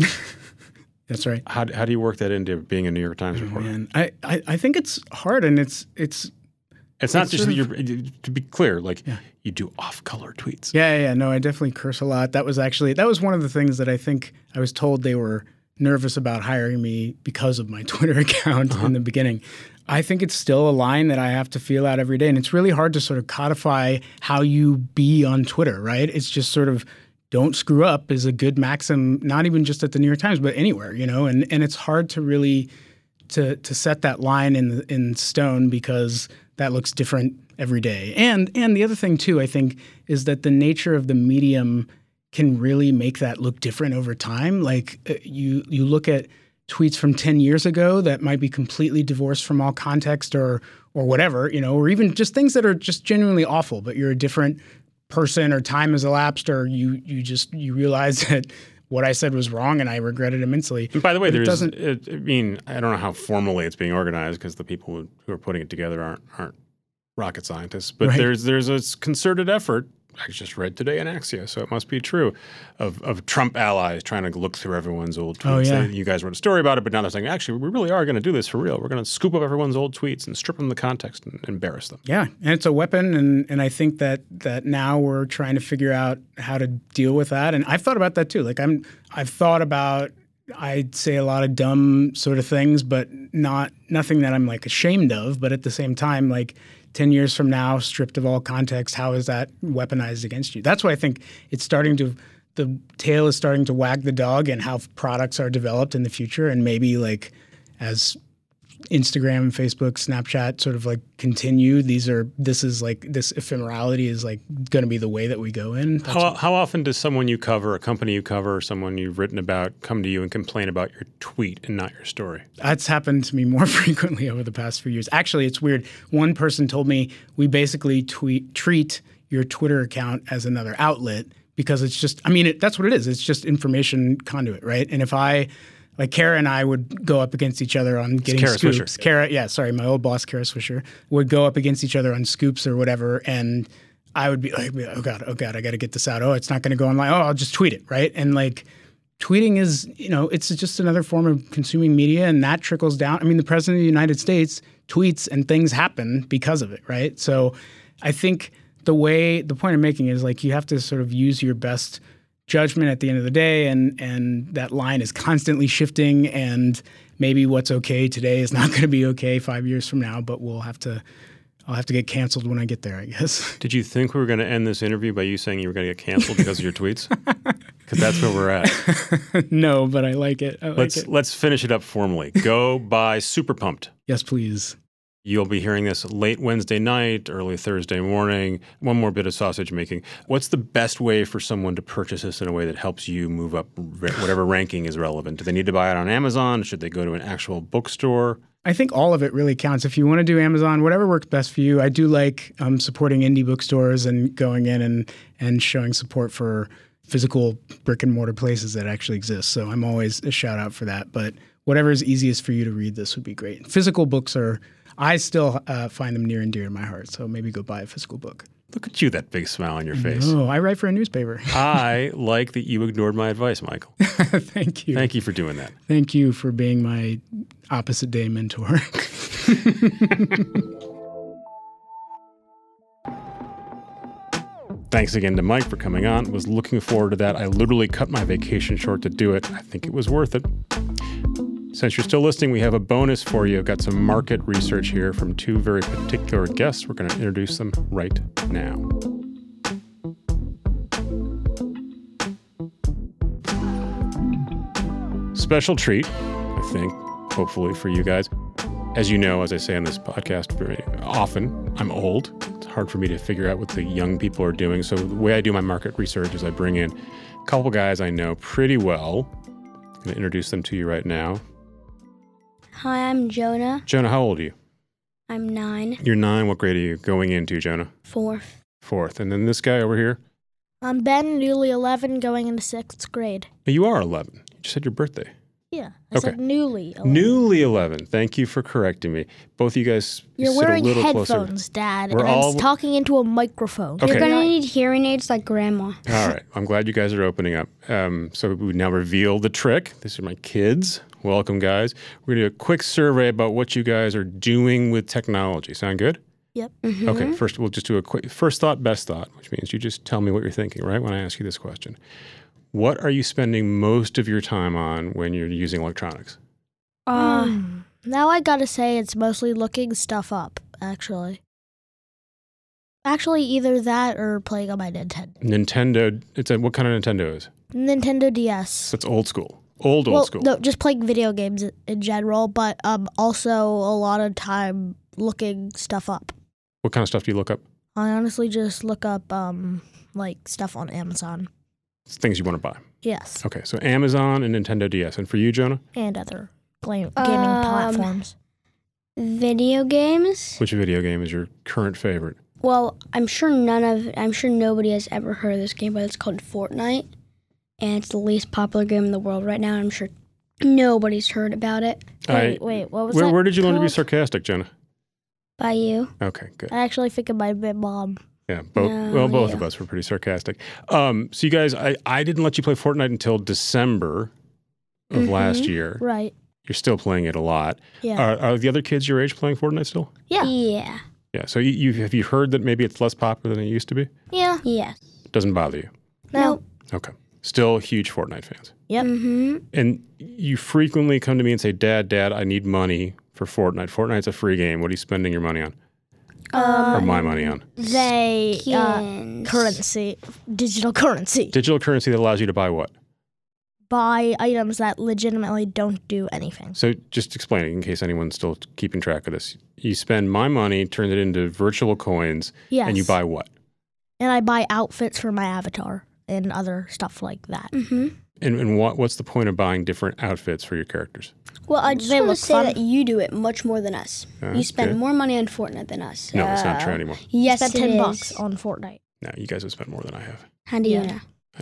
That's right. How how do you work that into being a New York Times oh, reporter? Man. I, I I think it's hard, and it's it's. It's not it's just that of, you're, to be clear, like yeah. you do off-color tweets. Yeah, yeah, no, I definitely curse a lot. That was actually, that was one of the things that I think I was told they were nervous about hiring me because of my Twitter account uh-huh. in the beginning. I think it's still a line that I have to feel out every day. And it's really hard to sort of codify how you be on Twitter, right? It's just sort of don't screw up is a good maxim, not even just at the New York Times, but anywhere, you know? And and it's hard to really to to set that line in in stone because that looks different every day. And and the other thing too, I think, is that the nature of the medium can really make that look different over time. Like uh, you you look at tweets from ten years ago that might be completely divorced from all context or or whatever, you know, or even just things that are just genuinely awful, but you're a different person or time has elapsed or you you just you realize that what I said was wrong and I regret it immensely. And by the way, there is, it, I mean, I don't know how formally it's being organized because the people who, who are putting it together aren't aren't rocket scientists, but right. there's there's a concerted effort. I just read today in Axios, so it must be true, of of Trump allies trying to look through everyone's old tweets. Oh, yeah. They, you guys wrote a story about it, but now they're saying, actually, we really are going to do this for real. We're going to scoop up everyone's old tweets and strip them the context and embarrass them. Yeah, and it's a weapon, and and I think that that now we're trying to figure out how to deal with that. And I've thought about that too. Like I'm, I've thought about, I'd say a lot of dumb sort of things, but not nothing that I'm like ashamed of. But at the same time, like ten years from now, stripped of all context, how is that weaponized against you? That's why I think it's starting to, the tail is starting to wag the dog and how products are developed in the future. And maybe like as Instagram, Facebook, Snapchat sort of like continue, these are, this is like, this ephemerality is like going to be the way that we go in. That's how, how often does someone you cover, a company you cover, someone you've written about come to you and complain about your tweet and not your story? That's happened to me more frequently over the past few years. Actually, it's weird. One person told me we basically tweet, treat your Twitter account as another outlet because it's just, I mean, it, that's what it is. It's just information conduit, right? And if I, like Kara and I would go up against each other on getting Kara scoops. Swisher. Kara, yeah, sorry, my old boss, Kara Swisher, would go up against each other on scoops or whatever, and I would be like, oh God, oh God, I got to get this out. Oh, it's not going to go online. Oh, I'll just tweet it, right? And like tweeting is, you know, it's just another form of consuming media, and that trickles down. I mean, the President of the United States tweets and things happen because of it, right? So I think the way, the point I'm making is like you have to sort of use your best judgment at the end of the day, and and that line is constantly shifting, and maybe what's okay today is not going to be okay five years from now, but we'll have to I'll have to get canceled when I get there, I guess. Did you think we were going to end this interview by you saying you were going to get canceled because of your tweets? Because that's where we're at. No, but I like it. I like let's it. let's finish it up formally. Go buy Super Pumped. Yes, please. You'll be hearing this late Wednesday night, early Thursday morning. One more bit of sausage making. What's the best way for someone to purchase this in a way that helps you move up whatever ranking is relevant? Do they need to buy it on Amazon? Should they go to an actual bookstore? I think all of it really counts. If you want to do Amazon, whatever works best for you. I do like um, supporting indie bookstores and going in and, and showing support for physical brick and mortar places that actually exist. So I'm always a shout out for that. But whatever is easiest for you to read this would be great. Physical books are, I still uh, find them near and dear to my heart. So maybe go buy a physical book. Look at you, that big smile on your face. Oh, I write for a newspaper. I like that you ignored my advice, Michael. Thank you. Thank you for doing that. Thank you for being my opposite day mentor. Thanks again to Mike for coming on. Was looking forward to that. I literally cut my vacation short to do it. I think it was worth it. Since you're still listening, we have a bonus for you. I've got some market research here from two very particular guests. We're going to introduce them right now. Special treat, I think, hopefully for you guys. As you know, as I say on this podcast very often, I'm old. It's hard for me to figure out what the young people are doing. So the way I do my market research is I bring in a couple guys I know pretty well. I'm going to introduce them to you right now. Hi, I'm Jonah. Jonah, how old are you? I'm nine. You're nine. What grade are you going into, Jonah? Fourth. Fourth. And then this guy over here? I'm Ben, newly eleven, going into sixth grade. You are eleven. You just had your birthday. Yeah, I Okay. said newly eleven. Newly eleven. Thank you for correcting me. Both of you guys You're sit wearing a little headphones, closer. Dad, We're and all- I'm talking into a microphone. Okay. You're going to need hearing aids like Grandma. All right. I'm glad you guys are opening up. Um, so we now reveal the trick. These are my kids. Welcome, guys. We're going to do a quick survey about what you guys are doing with technology. Sound good? Yep. Mm-hmm. Okay. First, we'll just do a quick first thought, best thought, which means you just tell me what you're thinking, right, when I ask you this question. What are you spending most of your time on when you're using electronics? Uh, Hmm. Now I gotta say it's mostly looking stuff up, actually. Actually, either that or playing on my Nintendo. Nintendo. It's a, what kind of Nintendo is? Nintendo D S. So it's old school. Old, old well, school. no, just playing video games in general, but um, also a lot of time looking stuff up. What kind of stuff do you look up? I honestly just look up um, like stuff on Amazon. It's things you want to buy. Yes, Okay, so Amazon and Nintendo D S. And for you, Jonah? and other play- gaming Um, platforms. video games? Which video game is your current favorite? Well, I'm sure none of, I'm sure nobody has ever heard of this game, but it's called Fortnite. And it's the least popular game in the world right now. I'm sure nobody's heard about it. Wait, I, wait, what was where, that where did you learn to be called? sarcastic, Jonah? By you. Okay, good. I actually think it might have been Mom. Yeah, both. No, well, both yeah. of us were pretty sarcastic. Um, so you guys, I, I didn't let you play Fortnite until December of Mhm. last year. Right. You're still playing it a lot. Yeah. Are, are the other kids your age playing Fortnite still? yeah. Yeah. Yeah. So you, you have you heard that maybe it's less popular than it used to be? Yeah. Yes. Doesn't bother you? No. Okay. Still huge Fortnite fans. Yep. Mm-hmm. And you frequently come to me and say, Dad, Dad, I need money for Fortnite. Fortnite's a free game. What are you spending your money on? Um, or my money on? They uh, Skins. currency, digital currency, Digital currency that allows you to buy what? buy items that legitimately don't do anything. So just explaining in case anyone's still keeping track of this. You spend my money, turn it into virtual coins, Yes. and you buy what? And I buy outfits for my avatar and other stuff like that. Mm-hmm. And, and what what's the point of buying different outfits for your characters? Well, I just They want to look say fun. that you do it much more than us. Uh, You spend okay. more money on Fortnite than us. No, it's not Uh, true anymore. Yes, Spent it ten is. bucks on Fortnite. No, you guys have spent more than I have. How do you Yeah. know?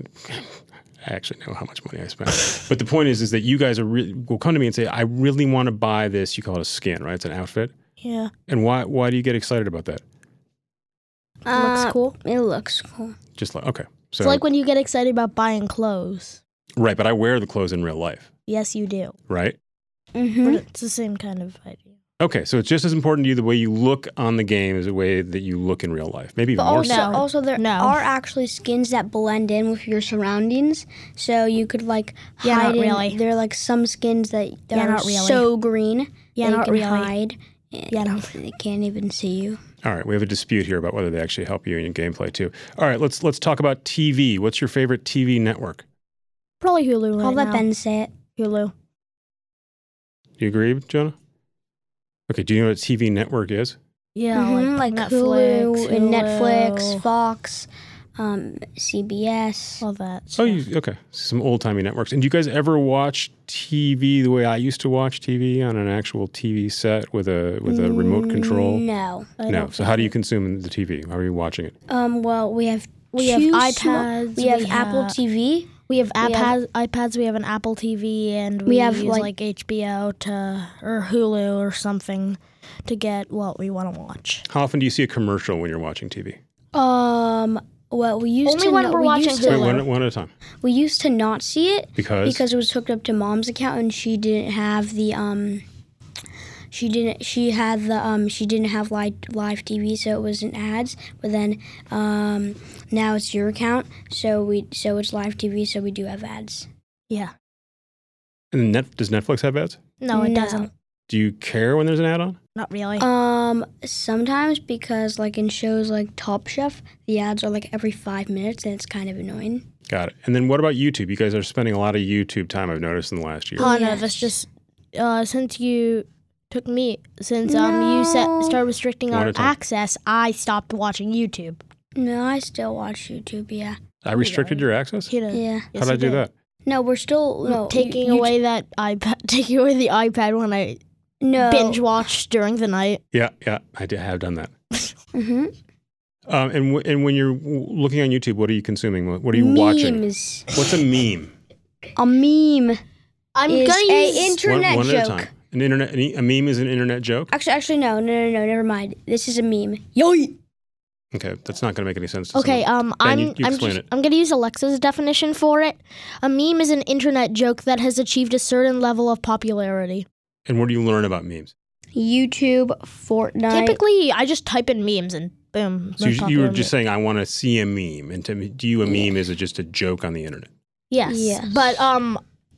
I actually know how much money I spent. But the point is, is that you guys are re- will come to me and say, I really want to buy this. You call it a skin, right? It's an outfit. Yeah. And why why do you get excited about that? Looks Uh, cool. It looks cool. Just like, okay. So, It's like when you get excited about buying clothes. right, but I wear the clothes in real life, Yes, you do. right? Mm-hmm. But it's the same kind of idea. Okay, so it's just as important to you the way you look on the game as the way that you look in real life. Maybe even But more also, so. No. also there No. are actually skins that blend in with your surroundings, so you could like Yeah, hide not in. really. There are like some skins that, that Yeah, are not really. so green Yeah, that not you can really. hide. Yeah, no. They can't even see you. All right, we have a dispute here about whether they actually help you in your gameplay too. All right, let's let's talk about T V. What's your favorite T V network? Probably Hulu right I'll let now. Ben say it. Hulu. Do you agree, Jonah? Okay, do you know what a T V network is? Yeah, Mhm, like, like Netflix, Hulu and Netflix, Hulu, Fox, um, C B S. all that. Oh, stuff. you, okay. Some old-timey networks. And do you guys ever watch T V the way I used to watch T V on an actual T V set with a with a remote control? No. I No. don't So think how do you it- consume the T V? How are you watching it? Um. Well, we have We have two sma- iPads, we have we Apple have- T V. We have We have- iPads, iPads. We have an Apple T V, and we, We have, use like- like, H B O to or Hulu or something to get what we want to watch. How often do you see a commercial when you're watching T V? Um. Well, we used Only to. when no- we're we watching used Wait, to, Hulu. one, one at a time. we used to not see it Because? because it was hooked up to Mom's account and she didn't have the um. She didn't. She had the um. She didn't have live live T V, so it wasn't ads. But then um. Now it's your account, so we so it's live T V, so we do have ads. Yeah. And net, does Netflix have ads? No, it No. doesn't. Do you care when there's an ad on? Not really. Um, sometimes because like in shows like Top Chef, the ads are like every five minutes, and it's kind of annoying. Got it. And then what about YouTube? You guys are spending a lot of YouTube time, I've noticed, in the last year. oh no, yes. that's just uh, since you took me since um you set No. started restricting One our at a time. access, I stopped watching YouTube. No, I still watch YouTube. Yeah, I restricted your access? He did. yeah. Yes, How'd I he do did. that? No, we're still no taking you- you- away that iPad, taking away the iPad when I no binge watch during the night. Yeah, yeah, I did, have done that. hmm Um, and w- and when you're w- looking on YouTube, what are you consuming? What what are you watching? Memes. What's a meme? A meme I'm is gonna a use internet one, one at a joke. time. An internet, a meme is an internet joke. Actually, actually, no, no, no, no. Never mind. This is a meme. Yoy. Okay, that's not going to make any sense. To Okay, someone. um, Ben, I'm you- you I'm explain just it. I'm gonna use Alexa's definition for it. A meme is an internet joke that has achieved a certain level of popularity. And what do you learn about memes? YouTube, Fortnite. Typically, I just type in memes and boom. So they're you, you popular were just meme. saying, I want to see a meme. And to me, to you, a meme is just a joke on the internet. Yes. Yes. But um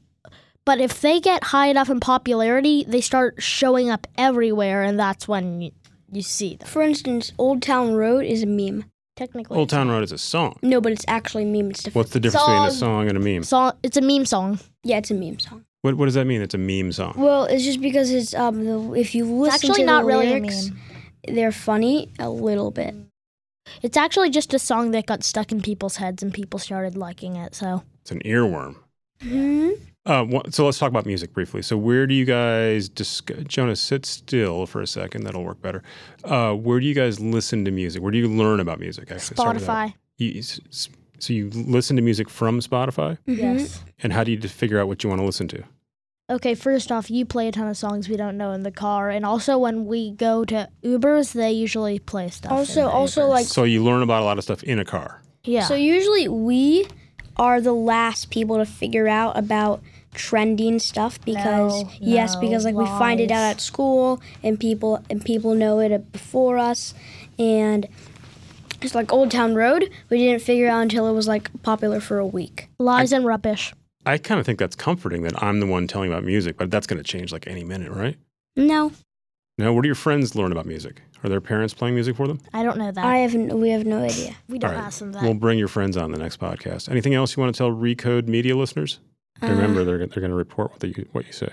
but if they get high enough in popularity, they start showing up everywhere and that's when you, you see them. For instance, Old Town Road is a meme. Technically. Old Town Road is a song. No, but it's actually a meme. It's different. What's the difference between a Song. song and a meme? So it's a meme song. Yeah, it's a meme song. What what does that mean? It's a meme song. Well, it's just because it's um the, if you listen It's actually to not the really lyrics, a meme. they're funny a little bit. It's actually just a song that got stuck in people's heads and people started liking it. So It's an earworm. Hmm. Uh, wha- so let's talk about music briefly. So where do you guys discuss? Jonas, sit still for a second. That'll work better. Uh, where do you guys listen to music? Where do you learn about music? Actually, Start with that. Spotify. You, s- s- so you listen to music from Spotify, Yes. and how do you d- figure out what you want to listen to? Okay, first off, you play a ton of songs we don't know in the car, and also when we go to Ubers, they usually play stuff. in Also, the also Ubers. like So you learn about a lot of stuff in a car. yeah. so usually we are the last people to figure out about trending stuff because No, yes, no, because like we find it out lies. at school and people and people know it before us, and it's like Old Town Road. We didn't figure out until it was like popular for a week. Lies and rubbish. I kind of think that's comforting that I'm the one telling about music, but that's going to change like any minute, right? No, Now, what do your friends learn about music? Are their parents playing music for them? I don't know that. I haven't. We have no idea. we don't All right. ask them that. We'll bring your friends on the next podcast. Anything else you want to tell Recode Media listeners? Uh, Remember, they're, they're going to report what, they, what you say.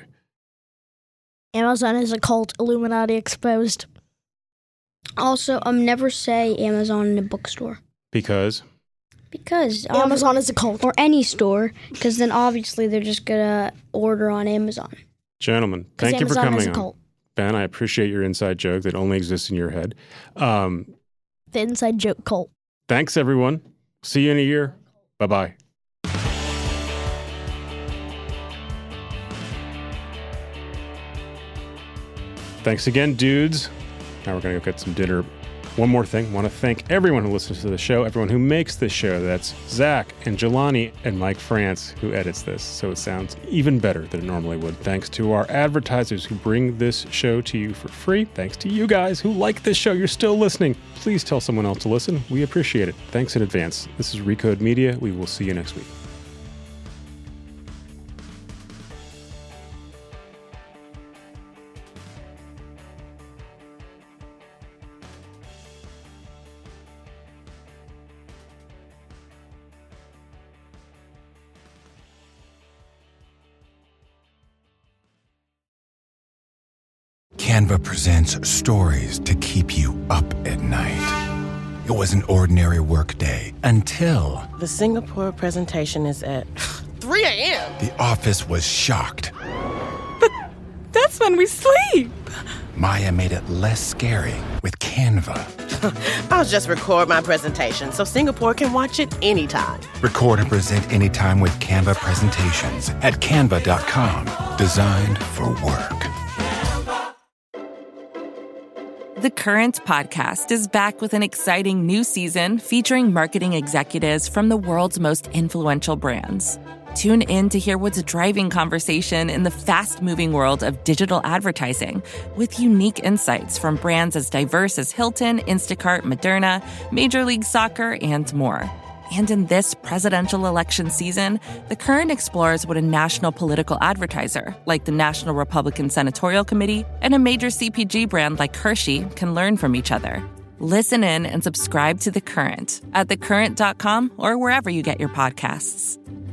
Amazon is a cult. Illuminati exposed. Also, um, never say Amazon in a bookstore Because because obvi- Amazon is a cult. or any store, because then obviously they're just gonna order on Amazon. Gentlemen, 'Cause thank you for Amazon is coming a on. cult. Ben, I appreciate your inside joke that only exists in your head. Um, The inside joke cult. thanks, everyone. See you in a year. Bye-bye. Thanks again, dudes. Now we're going to go get some dinner. One more thing. Want to thank everyone who listens to the show, everyone who makes this show. That's Zach and Jelani and Mike France who edits this, so it sounds even better than it normally would. Thanks to our advertisers who bring this show to you for free. Thanks to you guys who like this show. You're still listening. Please tell someone else to listen. We appreciate it. Thanks in advance. This is Recode Media. We will see you next week. Canva presents stories to keep you up at night. It was an ordinary workday until... The Singapore presentation is at three a.m. The office was shocked. But that's when we sleep. Maya made it less scary with Canva. I'll just record my presentation so Singapore can watch it anytime. Record and present anytime with Canva presentations at canva dot com. Designed for work. The Current podcast is back with an exciting new season featuring marketing executives from the world's most influential brands. Tune in to hear what's driving conversation in the fast-moving world of digital advertising with unique insights from brands as diverse as Hilton, Instacart, Moderna, Major League Soccer, and more. And in this presidential election season, The Current explores what a national political advertiser, like the National Republican Senatorial Committee, and a major C P G brand like Hershey can learn from each other. Listen in and subscribe to The Current at the current dot com or wherever you get your podcasts.